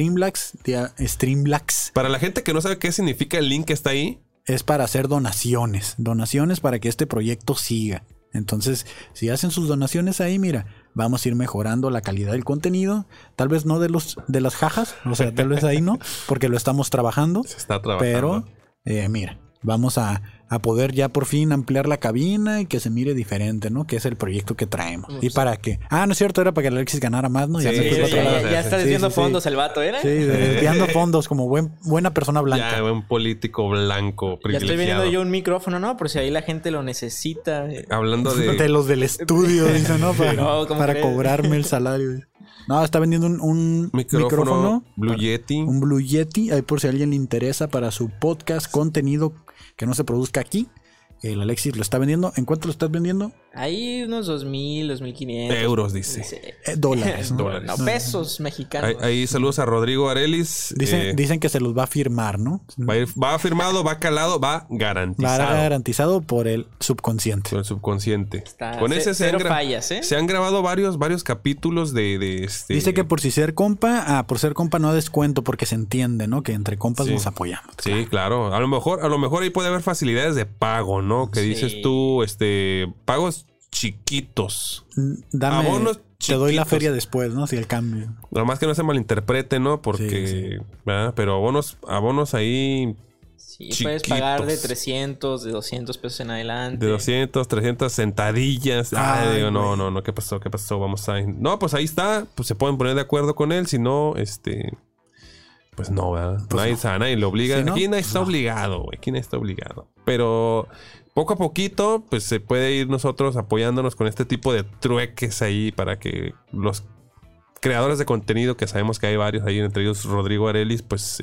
Streamlabs. Para la gente que no sabe qué significa el link que está ahí, Es para hacer donaciones. Donaciones para que este proyecto siga. Entonces, si hacen sus donaciones ahí, mira, vamos a ir mejorando la calidad del contenido. Tal vez no de las jajas, o sea, tal vez ahí no, porque lo estamos trabajando. se está trabajando. Pero, mira, vamos a poder ya por fin ampliar la cabina y que se mire diferente, ¿no? Que es el proyecto que traemos. ¿Y para qué? Ah, no es cierto, era para que el Alexis ganara más, ¿no? Sí, me fui para otro lado. Ya está Sí, desviando sí, sí. fondos el vato, ¿era? Sí, desviando fondos como buena persona blanca. Ya, un político blanco Ya estoy privilegiado. vendiendo yo un micrófono, ¿no? Por si ahí la gente lo necesita. Hablando de... De los del estudio, dice, ¿no? Para, No, ¿cómo para crees? cobrarme el salario. No, está vendiendo un micrófono. Blue Yeti. Un Blue Yeti. Ahí por si a alguien le interesa para su podcast, contenido que no se produzca aquí. El Alexis lo está vendiendo. ¿En cuánto lo estás vendiendo? Ahí unos 2,000, 2,500. Euros, dice. Sí. Dólares, ¿no? Dólares. No, pesos mexicanos. Ahí saludos a Rodrigo Arelis. Dicen que se los va a firmar, ¿no? Va firmado, va calado, va garantizado. Va garantizado por el subconsciente. Por el subconsciente. Está Con ese cero fallas, ¿eh? se han grabado varios capítulos de este. Dice que por ser compa no descuento porque se entiende, ¿no? Que entre compas Sí. nos apoyamos. Sí, claro. A lo mejor ahí puede haber facilidades de pago, ¿no? Que Sí. dices tú, pagos chiquitos. Dame, Abonos te doy la chiquitos. feria después, ¿no? Si el cambio. Lo más que no se malinterprete, ¿no? Porque, ¿verdad? Pero abonos ahí Sí, puedes pagar de chiquitos. 300, de 200 pesos en adelante. de 200, 300 sentadillas. Ay, Digo, güey. no, ¿qué pasó? Vamos a... No, pues ahí está. Pues se pueden poner de acuerdo con él. Si no, pues no, ¿verdad? Pues nadie lo obliga. Si no, Aquí nadie pues está no. obligado, güey. Aquí nadie está obligado. Pero poco a poquito, pues se puede ir nosotros apoyándonos con este tipo de trueques ahí para que los creadores de contenido, que sabemos que hay varios ahí, entre ellos Rodrigo Arelis, pues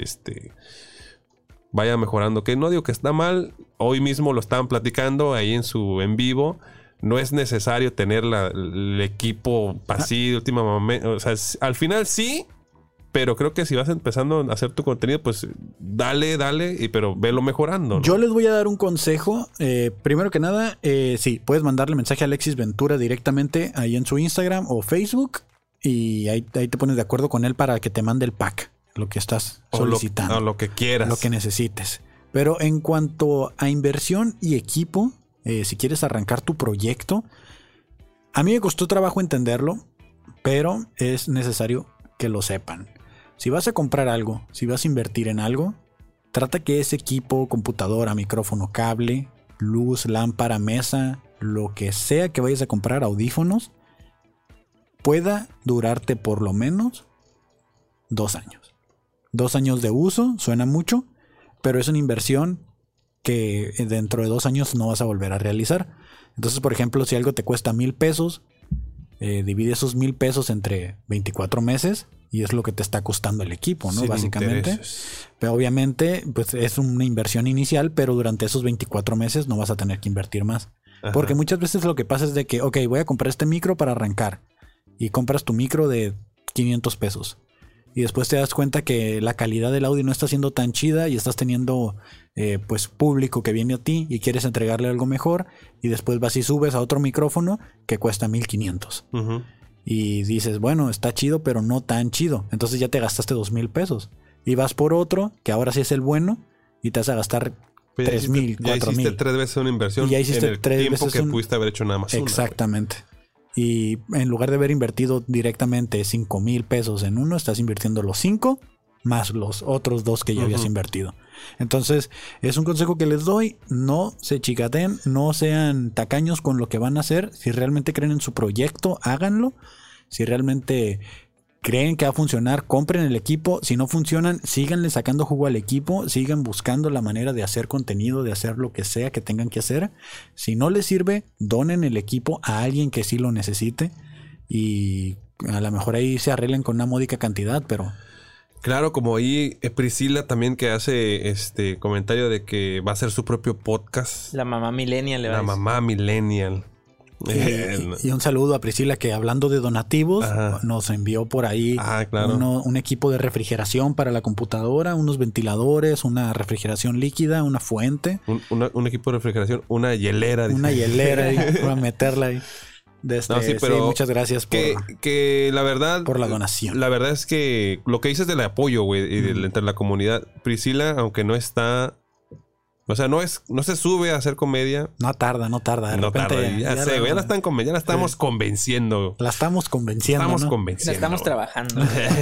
vaya mejorando. Que no digo que está mal. Hoy mismo lo estaban platicando ahí en vivo. No es necesario tener el equipo así de última momento. O sea, al final sí. Pero creo que si vas empezando a hacer tu contenido, pues dale, pero velo mejorando, ¿no? Yo les voy a dar un consejo. Primero que nada, sí, puedes mandarle mensaje a Alexis Ventura directamente ahí en su Instagram o Facebook. Y ahí te pones de acuerdo con él para que te mande el pack, lo que estás solicitando. O lo que quieras. Lo que necesites. Pero en cuanto a inversión y equipo, si quieres arrancar tu proyecto, A mí me costó trabajo entenderlo, pero es necesario que lo sepan. Si vas a comprar algo, si vas a invertir en algo, trata que ese equipo, computadora, micrófono, cable, luz, lámpara, mesa, lo que sea que vayas a comprar, audífonos, pueda durarte por lo menos 2 años. 2 años de uso, suena mucho, pero es una inversión que dentro de 2 años no vas a volver a realizar. Entonces, por ejemplo, si algo te cuesta 1,000 pesos, divide esos 1,000 pesos entre 24 meses y es lo que te está costando el equipo, ¿no? Sin básicamente. intereses. Pero obviamente, pues es una inversión inicial, pero durante esos 24 meses no vas a tener que invertir más. Ajá. Porque muchas veces lo que pasa es de que, ok, voy a comprar este micro para arrancar. Y compras tu micro de 500 pesos. Y después te das cuenta que la calidad del audio no está siendo tan chida y estás teniendo pues público que viene a ti y quieres entregarle algo mejor. Y después vas y subes a otro micrófono que cuesta 1,500. Ujú. Y dices, bueno, está chido, pero no tan chido. Entonces ya te gastaste 2,000 pesos. Y vas por otro, que ahora sí es el bueno, y te vas a gastar Pues 3,000, ya hiciste 4,000. 3 veces una inversión Y ya hiciste en el 3 tiempo veces que un- pudiste haber hecho nada más una, güey. Exactamente. Y en lugar de haber invertido directamente 5,000 pesos en uno, estás invirtiendo los 5 más los otros 2 que ya habías Ujú. invertido. Entonces, es un consejo que les doy. No se chicaten, no sean tacaños con lo que van a hacer. Si realmente creen en su proyecto, háganlo. Si realmente creen que va a funcionar, compren el equipo. Si no funcionan, síganle sacando jugo al equipo. Sigan buscando la manera de hacer contenido, de hacer lo que sea que tengan que hacer. Si no les sirve, donen el equipo a alguien que sí lo necesite. Y a lo mejor ahí se arreglen con una módica cantidad, pero... Claro, como ahí Priscila también que hace este comentario de que va a hacer su propio podcast. La mamá millennial le va La a decir. mamá millennial. Y un saludo a Priscila que hablando de donativos Ajá. nos envió por ahí Claro. un equipo de refrigeración para la computadora, unos ventiladores, una refrigeración líquida, una fuente, Un equipo de refrigeración, una hielera. dice. una hielera ahí, para meterla ahí. No, sí, pero muchas gracias que la verdad... por la donación. La verdad es que lo que dices del apoyo, güey, y entre la comunidad. Priscila, aunque no está... O sea, no se sube a hacer comedia. No tarda. De No repente tarda. Ya sé, güey. Ya la estamos convenciendo. la estamos convenciendo. Estamos ¿no? convenciendo. La estamos güey. trabajando.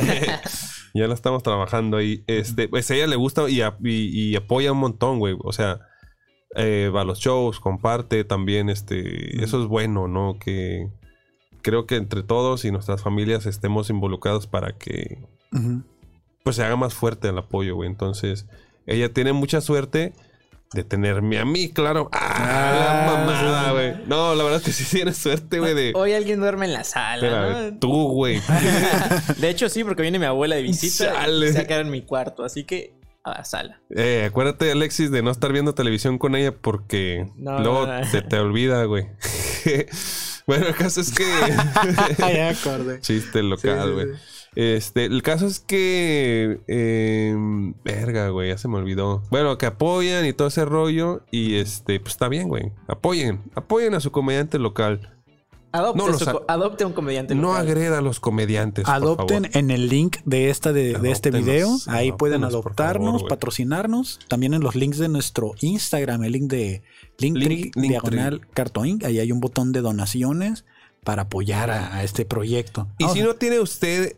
Ya la estamos trabajando ahí. Pues a ella le gusta y apoya un montón, güey. O sea, va a los shows, comparte también. Eso es bueno, ¿no? Que creo que entre todos y nuestras familias estemos involucrados para que Ujú. pues se haga más fuerte el apoyo, güey. Entonces, ella tiene mucha suerte de tenerme a mí, claro. La mamada, güey. No, la verdad es que sí tienes suerte, güey, de... Hoy alguien duerme en la sala, Espera, ¿no? tú, güey. De hecho, sí, porque viene mi abuela de visita Chale. y se va a quedar en mi cuarto. Así que a la sala. Acuérdate, Alexis, de no estar viendo televisión con ella porque No, luego no. se te olvida, güey. Bueno, el caso es que... Ya acordé. Chiste local, güey. El caso es que... verga, güey, ya se me olvidó. Bueno, que apoyan y todo ese rollo. Y pues está bien, güey. Apoyen a su comediante local. Adopte un comediante No local. agreda a los comediantes, Adopten por favor. en el link de este Adóptenos, video. Ahí pueden adóptenos, por adoptarnos, favor, güey. patrocinarnos. También en los links de nuestro Instagram, el link de Linktree, Linktree. diagonal Cartoon. Ahí hay un botón de donaciones para apoyar a este proyecto. Y si no tiene usted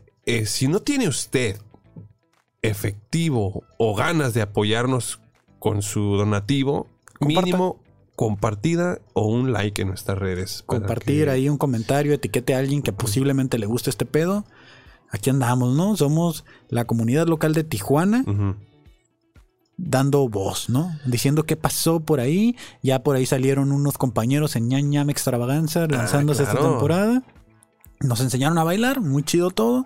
efectivo o ganas de apoyarnos con su donativo, Comparta. mínimo compartida o un like en nuestras redes. para compartir que- ahí un comentario, etiquete a alguien que posiblemente le guste este pedo. Aquí andamos, ¿no? Somos la comunidad local de Tijuana. Ujú. Dando voz, ¿no? Diciendo qué pasó por ahí. Ya por ahí salieron unos compañeros en Ñam Ñam Extravaganza lanzándose esta claro. temporada. Nos enseñaron a bailar, muy chido todo.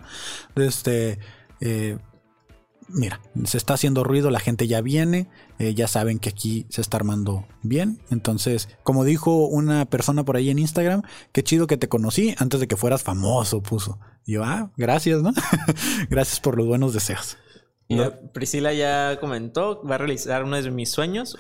Mira, se está haciendo ruido, la gente ya viene, ya saben que aquí se está armando bien. Entonces, como dijo una persona por ahí en Instagram, qué chido que te conocí antes de que fueras famoso, puso. Y yo, gracias, ¿no? Gracias por los buenos deseos. Y No. Priscila ya comentó, va a realizar uno de mis sueños,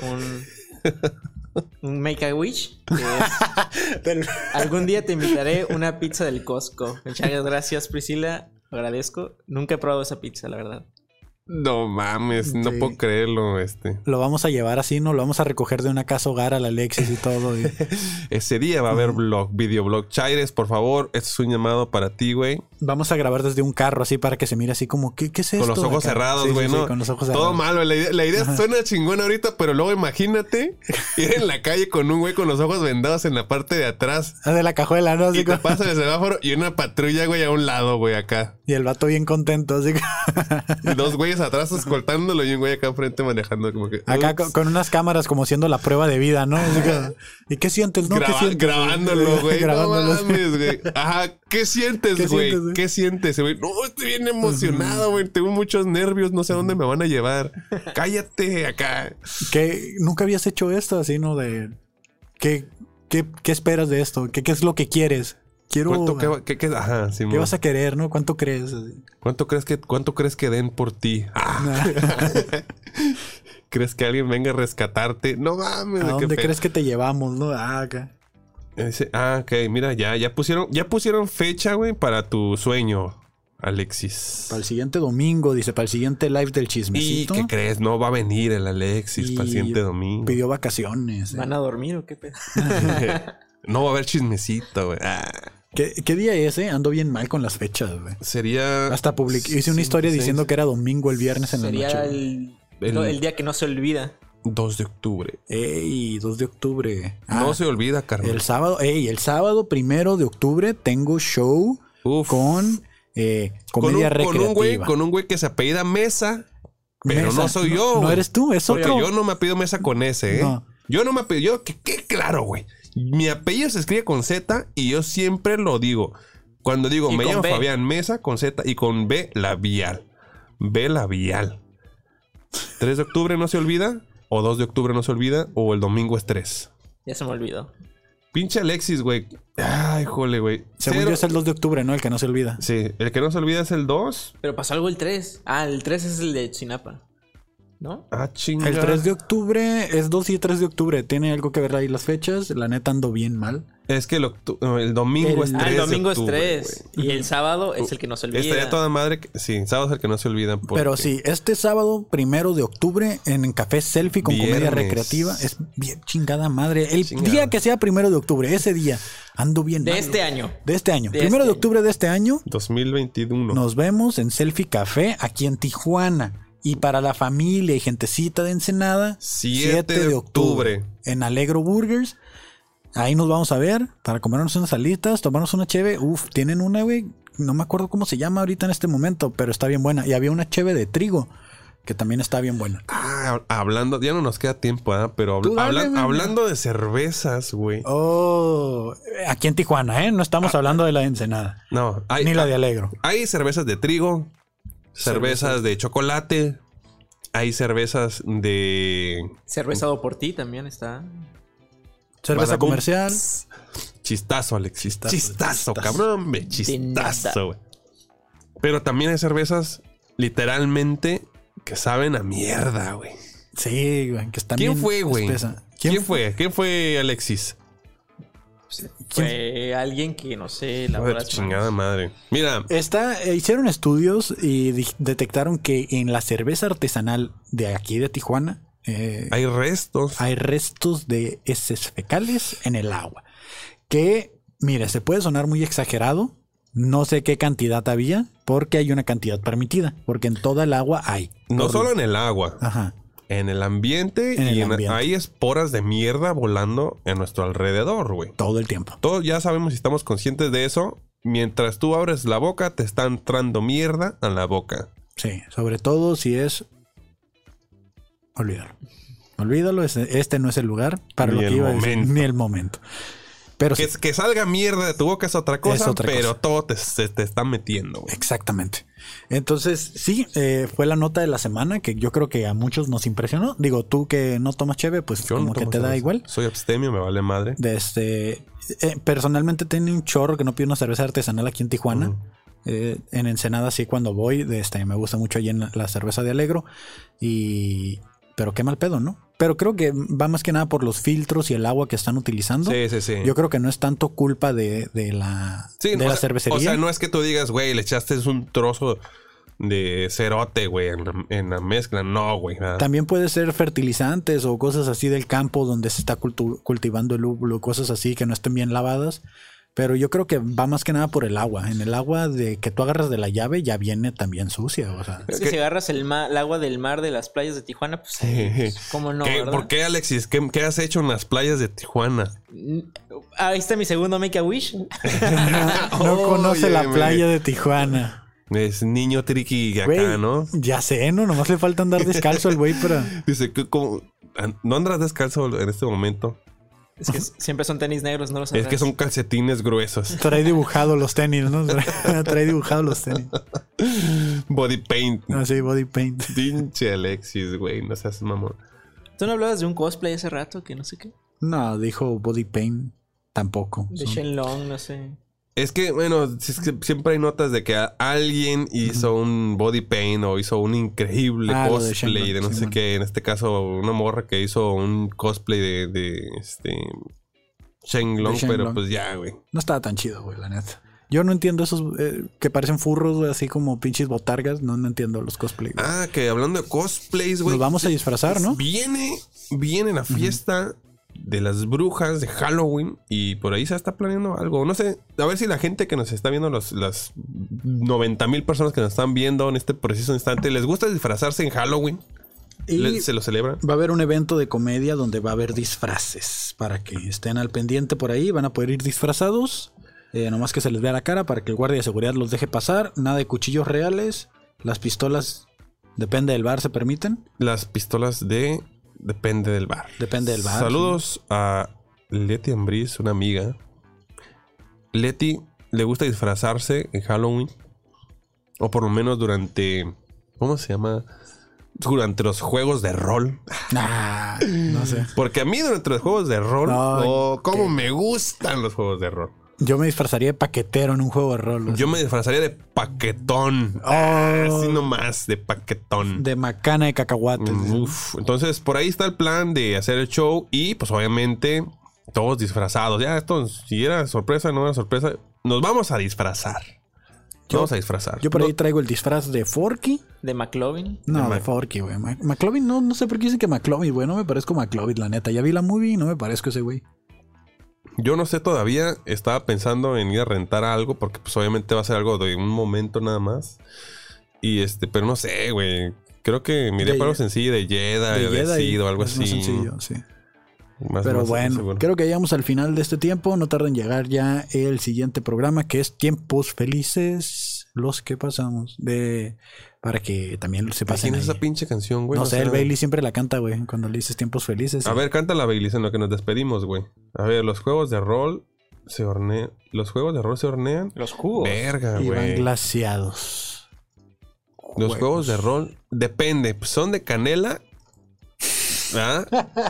un Make a Wish. Que es, algún día te invitaré una pizza del Costco. Muchas gracias, Priscila. Agradezco. Nunca he probado esa pizza, la verdad. No mames, no Sí. puedo creerlo, Lo vamos a llevar así, ¿no? Lo vamos a recoger de una casa hogar al Alexis y todo. Y... Ese día va a haber videoblog. Chaires, por favor, este es un llamado para ti, güey. Vamos a grabar desde un carro así para que se mire así como, ¿qué es esto? Con los ojos acá? cerrados, Sí, güey, sí, sí, ¿no? con los ojos Todo cerrados. mal, güey. La idea suena chingona ahorita, pero luego imagínate ir en la calle con un güey con los ojos vendados en la parte de atrás. Ah, de la cajuela, ¿no? Así Y te como- pasa el semáforo y una patrulla, güey, a un lado, güey, acá. Y el vato bien contento, así que... Y dos güeyes atrás escoltándolo y un güey acá enfrente manejando como que... Acá ups. con unas cámaras como siendo la prueba de vida, ¿no? Así que, ¿y qué sientes? ¿No? ¿Qué sientes? Grabándolo, güey. Grabándolo. No mames, güey. Ajá, ¿qué sientes, ¿Qué güey? sientes, güey? ¿Qué sientes, güey? No, estoy bien emocionado, güey. Tengo muchos nervios, no sé a dónde me van a llevar. Cállate acá. ¿Qué? ¿Nunca habías hecho esto así, no? De... ¿Qué esperas de esto? ¿Qué es lo que quieres? Quiero... Ajá, sí, ¿Qué vas a querer, no? ¿Cuánto crees? Así. ¿Cuánto crees que den por ti? Ah. ¿Crees que alguien venga a rescatarte? No mames. ¿A ¿de qué dónde pe- crees que te llevamos, no? Ah, acá. Ok, mira, ya pusieron fecha, güey, para tu sueño, Alexis. Para el siguiente domingo, dice, para el siguiente live del ¿Y chismecito. qué crees? No va a venir el Alexis Y para el siguiente domingo. Pidió vacaciones. ¿Van a dormir o qué pedo? No va a haber chismecito, güey. Ah, ¿Qué día es, eh? Ando bien mal con las fechas, güey. sería... Hasta hice una historia diciendo que era domingo el viernes en la Sería noche. el día que no se olvida. 2 de octubre. Ey, 2 de octubre. No se olvida, carnal. El sábado 1 de octubre tengo show Uf. con comedia recreativa. Con un güey que se apellida Mesa, pero Mesa. no soy yo. No güey. eres tú, es Porque otro. yo no me apellido Mesa con S, ¿eh? No. Yo no me apellido... Que claro, güey. Mi apellido se escribe con Z y yo siempre lo digo. Cuando digo Y me con llamo B. Fabián Mesa con Z y con B labial. B labial. 3 de octubre no se olvida, o 2 de octubre no se olvida, o el domingo es 3. Ya se me olvidó. Pinche Alexis, güey. Ay, jole, güey. Según yo es el 2 de octubre, ¿no? El que no se olvida. Sí, el que no se olvida es el 2. Pero pasó algo el 3. Ah, el 3 es el de Chinapa. ¿No? Ah, chinga. El 3 de octubre es 2 y 3 de octubre. ¿Tiene algo que ver ahí las fechas? La neta ando bien mal. Es que el domingo es 3 el domingo de es octubre, 3. Y el sábado es el que no se olvida. Estaría toda madre. Sí, sábado es el que no se olvida. Pero sí, este sábado 1 de octubre en Café Selfie con comedia Viernes. recreativa es bien chingada madre. El Chingada. día que sea 1 de octubre, ese día, ando bien De mal. este año. De este año. De 1 este de octubre de este año 2021. nos vemos en Selfie Café aquí en Tijuana. Y para la familia y gentecita de Ensenada, 7 de octubre. en Alegro Burgers. Ahí nos vamos a ver para comernos unas alitas, tomarnos una cheve. Uf, tienen una, güey. No me acuerdo cómo se llama ahorita en este momento, pero está bien buena. Y había una cheve de trigo que también está bien buena. Ah, hablando, ya no nos queda tiempo, ¿eh? Pero Tú dale, güey. hablando de cervezas, güey. Oh, aquí en Tijuana, ¿eh? No estamos hablando de la de Ensenada. No, Ni la de Alegro. Hay cervezas de trigo, cervezas de chocolate, hay cervezas de Cervezado por ti también está. Cerveza Badabum. comercial. Chistazo, Alexis. Chistazo, Chistazo, chistazo. cabrón, hombre. nada. Chistazo, güey. Pero también hay cervezas literalmente que saben a mierda, güey. Sí, güey, que están ¿Quién bien fue, güey? espesa. ¿Quién fue? ¿Quién fue, Alexis? Fue alguien que no sé, la Joder, verdad. chingada madre. Mira, Hicieron estudios y detectaron que en la cerveza artesanal de aquí de Tijuana hay restos. hay restos de heces fecales en el agua. Que, mire, se puede sonar muy exagerado. No sé qué cantidad había, porque hay una cantidad permitida. Porque en toda el agua hay. No solo en el agua, Ajá. en el ambiente En el y ambiente. hay esporas de mierda volando en nuestro alrededor, güey. Todo el tiempo. Todos ya sabemos y estamos conscientes de eso. Mientras tú abres la boca, te está entrando mierda a la boca. Sí, sobre todo si es... Olvídalo. Olvídalo, este no es el lugar para Ni lo que el iba a decir. momento. Ni el momento. Pero sí, Que salga mierda de tu boca es otra cosa, Es otra pero cosa. todo se te está metiendo, güey. exactamente. Entonces, sí, fue la nota de la semana que yo creo que a muchos nos impresionó. Digo, tú que no tomas cheve, pues Yo no como que tomo te da cerveza. igual. Soy abstemio, me vale madre. Personalmente tengo un chorro que no pido una cerveza artesanal aquí en Tijuana. En Ensenada sí cuando voy, me gusta mucho allí en la cerveza de Alegro. Pero qué mal pedo, ¿no? Pero creo que va más que nada por los filtros y el agua que están utilizando. Sí, sí, sí. Yo creo que no es tanto culpa de la Sí, de o la sea, cervecería. O sea, no es que tú digas, güey, le echaste un trozo de cerote, güey, en la mezcla. No, güey. ¿Verdad? También puede ser fertilizantes o cosas así del campo donde se está cultivando el lúpulo, cosas así que no estén bien lavadas. Pero yo creo que va más que nada por el agua. En el agua de que tú agarras de la llave ya viene también sucia. O sea. Es que si agarras el agua del mar de las playas de Tijuana, pues cómo no, ¿verdad? ¿Por qué, Alexis? ¿Qué has hecho en las playas de Tijuana? Ahí está mi segundo Make-A-Wish. No conoce la playa de Tijuana. Es niño triqui acá, Güey, ¿no? Ya sé, ¿no? Nomás le falta andar descalzo al güey para... Dice, ¿no andas descalzo en este momento? Es que siempre son tenis negros, no los sabrás. Es que son calcetines gruesos. Trae dibujado los tenis, ¿no? Trae dibujado los tenis. Body paint. Ah, sí, body paint. Pinche Alexis, güey, no seas mamón. ¿Tú no hablabas de un cosplay hace rato que no sé qué? No, dijo body paint. Tampoco. De Shenlong, no sé. Es que, bueno, es que siempre hay notas de que alguien hizo un body paint o hizo un increíble cosplay de no sé qué. En este caso, una morra que hizo un cosplay de Shenlong, pero pues ya, güey. No estaba tan chido, güey, la neta. Yo no entiendo esos que parecen furros, güey, así como pinches botargas. No entiendo los cosplays. Ah, que hablando de cosplays, güey. Nos vamos a disfrazar, ¿no? Viene la fiesta de las brujas de Halloween y por ahí se está planeando algo. No sé, a ver si la gente que nos está viendo, las 90,000 personas que nos están viendo en este preciso instante, ¿les gusta disfrazarse en Halloween? Y ¿se lo celebran? Va a haber un evento de comedia donde va a haber disfraces para que estén al pendiente por ahí. Van a poder ir disfrazados. Nomás que se les vea la cara para que el guardia de seguridad los deje pasar. Nada de cuchillos reales. Las pistolas, depende del bar, se permiten. Las pistolas depende del bar. Depende del bar. Saludos a Leti Ambriz, una amiga. Leti le gusta disfrazarse en Halloween. O por lo menos durante... ¿Cómo se llama? Durante los juegos de rol. No sé. Porque a mí durante los juegos de rol... cómo me gustan los juegos de rol. Yo me disfrazaría de paquetero en un juego de rol. Yo me disfrazaría de paquetón. Así nomás, de paquetón. De macana de cacahuates. Uf. Entonces, por ahí está el plan de hacer el show. Y, pues, obviamente, todos disfrazados. Ya, esto, si era sorpresa, no era sorpresa. Nos vamos a disfrazar. Vamos a disfrazar. Yo por ahí traigo el disfraz de Forky. ¿De McLovin? No, de Forky, güey. McLovin, no sé por qué dicen que McLovin, güey. No me parezco McLovin, la neta. Ya vi la movie y no me parezco ese güey. Yo no sé todavía, estaba pensando en ir a rentar algo porque pues obviamente va a ser algo de un momento nada más. Y pero no sé, güey. Creo que miré para algo sencillo de Jedi, de Sid o algo así. Más sencillo, sí. Pero más bueno, seguro. Creo que llegamos al final de este tiempo. No tarda en llegar ya el siguiente programa, que es Tiempos Felices, los que pasamos. Para que también se pasen. ¿Quién es esa pinche canción, güey? No sé, el Bailey siempre la canta, güey, cuando le dices Tiempos Felices. A ver, canta la Bailey en lo que nos despedimos, güey. A ver, los juegos de rol se hornean. ¿Los juegos de rol se hornean? Los jugos. Verga, y güey. van glaseados. Los juegos de rol, depende. Son de canela. ¿Ah?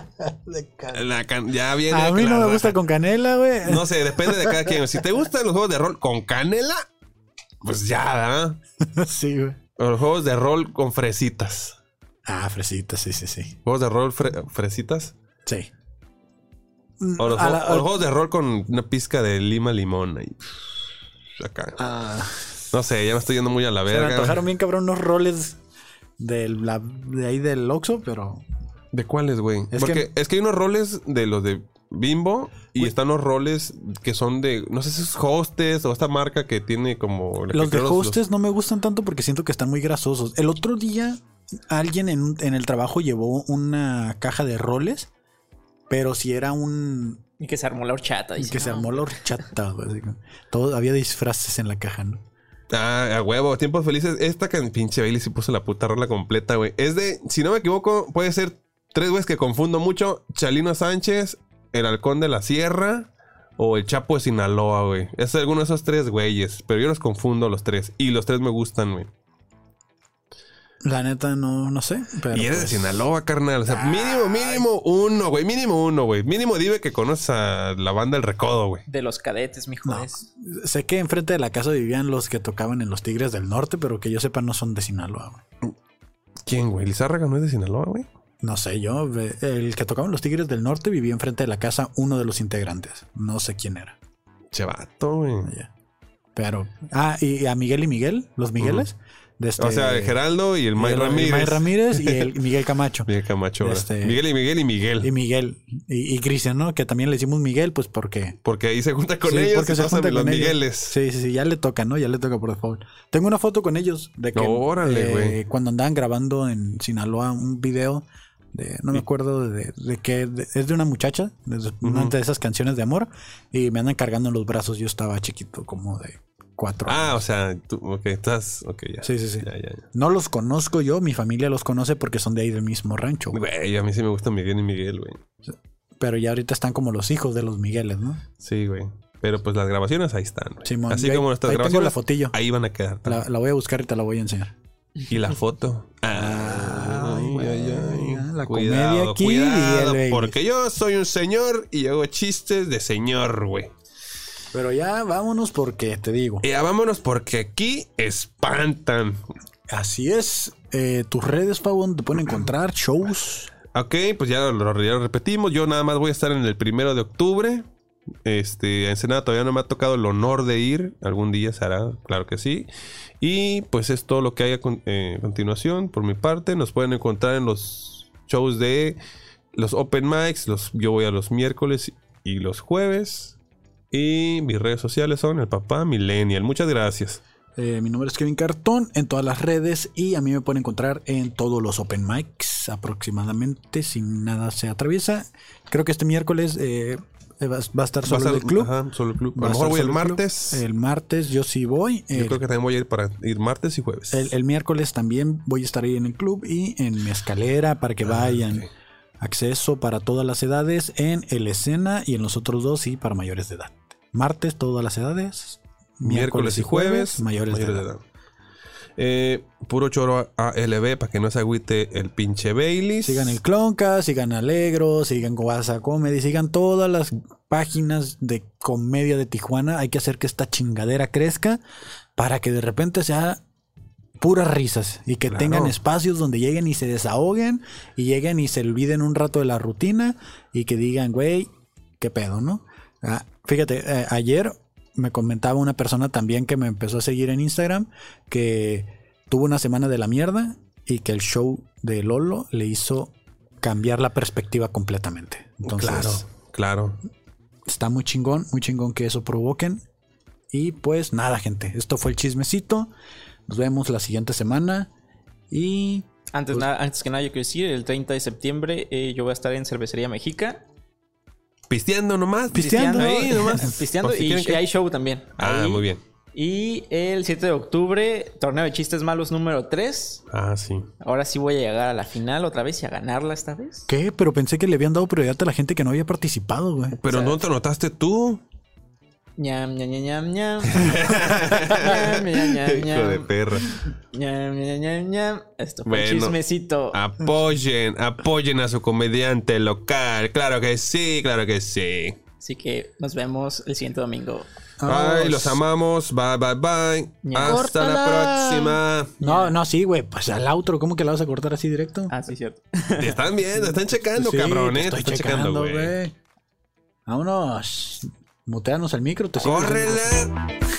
Ya viene. A mí no me gusta con canela, güey. No sé, depende de cada quien. Si te gustan los juegos de rol con canela, pues ya, ¿verdad? Sí, güey. O los juegos de rol con fresitas. Fresitas, sí. ¿Juegos de rol fresitas? Sí. O los juegos de rol con una pizca de limón ahí. Acá. No sé, ya me estoy yendo muy a la verga. Me antojaron bien cabrón unos roles de ahí del Oxxo, pero... ¿De cuáles, güey? Porque es que hay unos roles de los de Bimbo y están los roles que son de... No sé si es Hostess o esta marca que tiene como... Los de Hostess no me gustan tanto porque siento que están muy grasosos. El otro día alguien en el trabajo llevó una caja de roles, pero si era un... Y que se armó la horchata. Y que se armó la horchata, güey. Todo, había disfraces en la caja, ¿no? A huevo, Tiempos Felices. Esta que pinche Bailey sí puso la puta rola completa, güey. Es de, si no me equivoco, puede ser 3 güeyes que confundo mucho. Chalino Sánchez, el Halcón de la Sierra o el Chapo de Sinaloa, güey. Es alguno de esos 3 güeyes. Pero yo los confundo los 3. Y los 3 me gustan, güey. La neta no sé. Pero y eres de Sinaloa, carnal. O sea, mínimo uno, güey. Mínimo uno, güey. Mínimo dime que conoces a la banda El Recodo, güey. De los Cadetes, mijo. No. Sé que enfrente de la casa vivían los que tocaban en los Tigres del Norte, pero que yo sepa no son de Sinaloa, güey. ¿Quién, güey? ¿Lizárraga no es de Sinaloa, güey? No sé, el que tocaba en los Tigres del Norte vivía enfrente de la casa uno de los integrantes. No sé quién era. Chevato, güey. Pero... y a Miguel y Miguel, los Migueles... O sea, el Geraldo y el May Ramírez. May Ramírez y el Miguel Camacho. Miguel Camacho. Miguel. Y Miguel. Y Cristian, ¿no? Que también le decimos Miguel, pues porque... Porque ahí se junta con ellos. Porque se junta con los ellos. Migueles. Sí, ya le toca, ¿no? Ya le toca por favor. Tengo una foto con ellos de que... Órale, güey. Cuando andaban grabando en Sinaloa un video de... No me acuerdo de qué... es de una muchacha, de una de esas canciones de amor. Y me andan cargando en los brazos. Yo estaba chiquito, como de 4 años. Ah, o sea, tú... Ok, estás... Ok, ya. Sí. Ya. No los conozco yo, mi familia los conoce porque son de ahí del mismo rancho. Güey, a mí sí me gustan Miguel y Miguel, güey. Pero ya ahorita están como los hijos de los Migueles, ¿no? Sí, güey. Pero pues las grabaciones ahí están, güey. Simón, así como nuestras ahí grabaciones. tengo la fotillo. Ahí van a quedar. La voy a buscar y te la voy a enseñar. Y la foto. Ay. La Cuidado, comedia aquí cuidado, y el porque yo soy un señor y hago chistes de señor, güey. Pero ya vámonos porque te digo. Ya vámonos porque aquí espantan. Así es. Tus redes, Pau, ¿dónde te pueden encontrar? Shows. Ok, pues ya lo repetimos. Yo nada más voy a estar en el 1 de octubre. A Ensenada todavía no me ha tocado el honor de ir. Algún día se hará, claro que sí. Y pues es todo lo que hay a continuación. Por mi parte, nos pueden encontrar en los shows de los Open Mics. Yo voy a los miércoles y los jueves. Y mis redes sociales son el papá Millennial. Muchas gracias. Mi nombre es Kevin Cartón en todas las redes y a mí me pueden encontrar en todos los Open Mics aproximadamente, si nada se atraviesa. Creo que este miércoles va a estar solo el club. Ajá, solo el club. A lo mejor voy el martes. El martes yo sí voy. Yo creo que también voy a ir para ir martes y jueves. El miércoles también voy a estar ahí en el club y en mi escalera para que vayan. Okay. Acceso para todas las edades en el Escena y en los otros dos y para mayores de edad. Martes todas las edades. Miércoles y jueves mayores de edad. Puro choro ALB para que no se agüite el pinche Bailey. Sigan el Clonca, sigan Alegro, sigan Guasa Comedy, sigan todas las páginas de comedia de Tijuana. Hay que hacer que esta chingadera crezca para que de repente sea puras risas y que tengan espacios donde lleguen y se desahoguen y lleguen y se olviden un rato de la rutina y que digan, güey, qué pedo, ¿no? Fíjate, ayer me comentaba una persona también que me empezó a seguir en Instagram que tuvo una semana de la mierda y que el show de Lolo le hizo cambiar la perspectiva completamente. Entonces, claro. Está muy chingón que eso provoquen. Y pues nada, gente, esto fue el chismecito. Nos vemos la siguiente semana. Y antes que nada, yo quiero decir, el 30 de septiembre yo voy a estar en Cervecería Mexica. Pisteando nomás. Pisteando ahí nomás. Pisteando y hay show también. Ah, ahí. Muy bien. Y el 7 de octubre, torneo de chistes malos número 3. Ah, sí. Ahora sí voy a llegar a la final otra vez y a ganarla esta vez. ¿Qué? Pero pensé que le habían dado prioridad a la gente que no había participado, güey. Pero o sea, ¿no te notaste tú? Ñam, ñam, ñam, ñam, ñam. Hijo de perra. Ñam, ñam, ñam, ñam. Esto fue el chismecito. Apoyen a su comediante local. Claro que sí. Así que nos vemos el siguiente domingo. Bye, los amamos. Bye. Hasta la próxima. No, sí, güey. Pues al outro, ¿cómo que la vas a cortar así directo? Ah, sí, cierto. Te están viendo, están checando, sí, cabrón. Te están checando, güey. Vámonos. Muteanos el micro. ¡Córrele!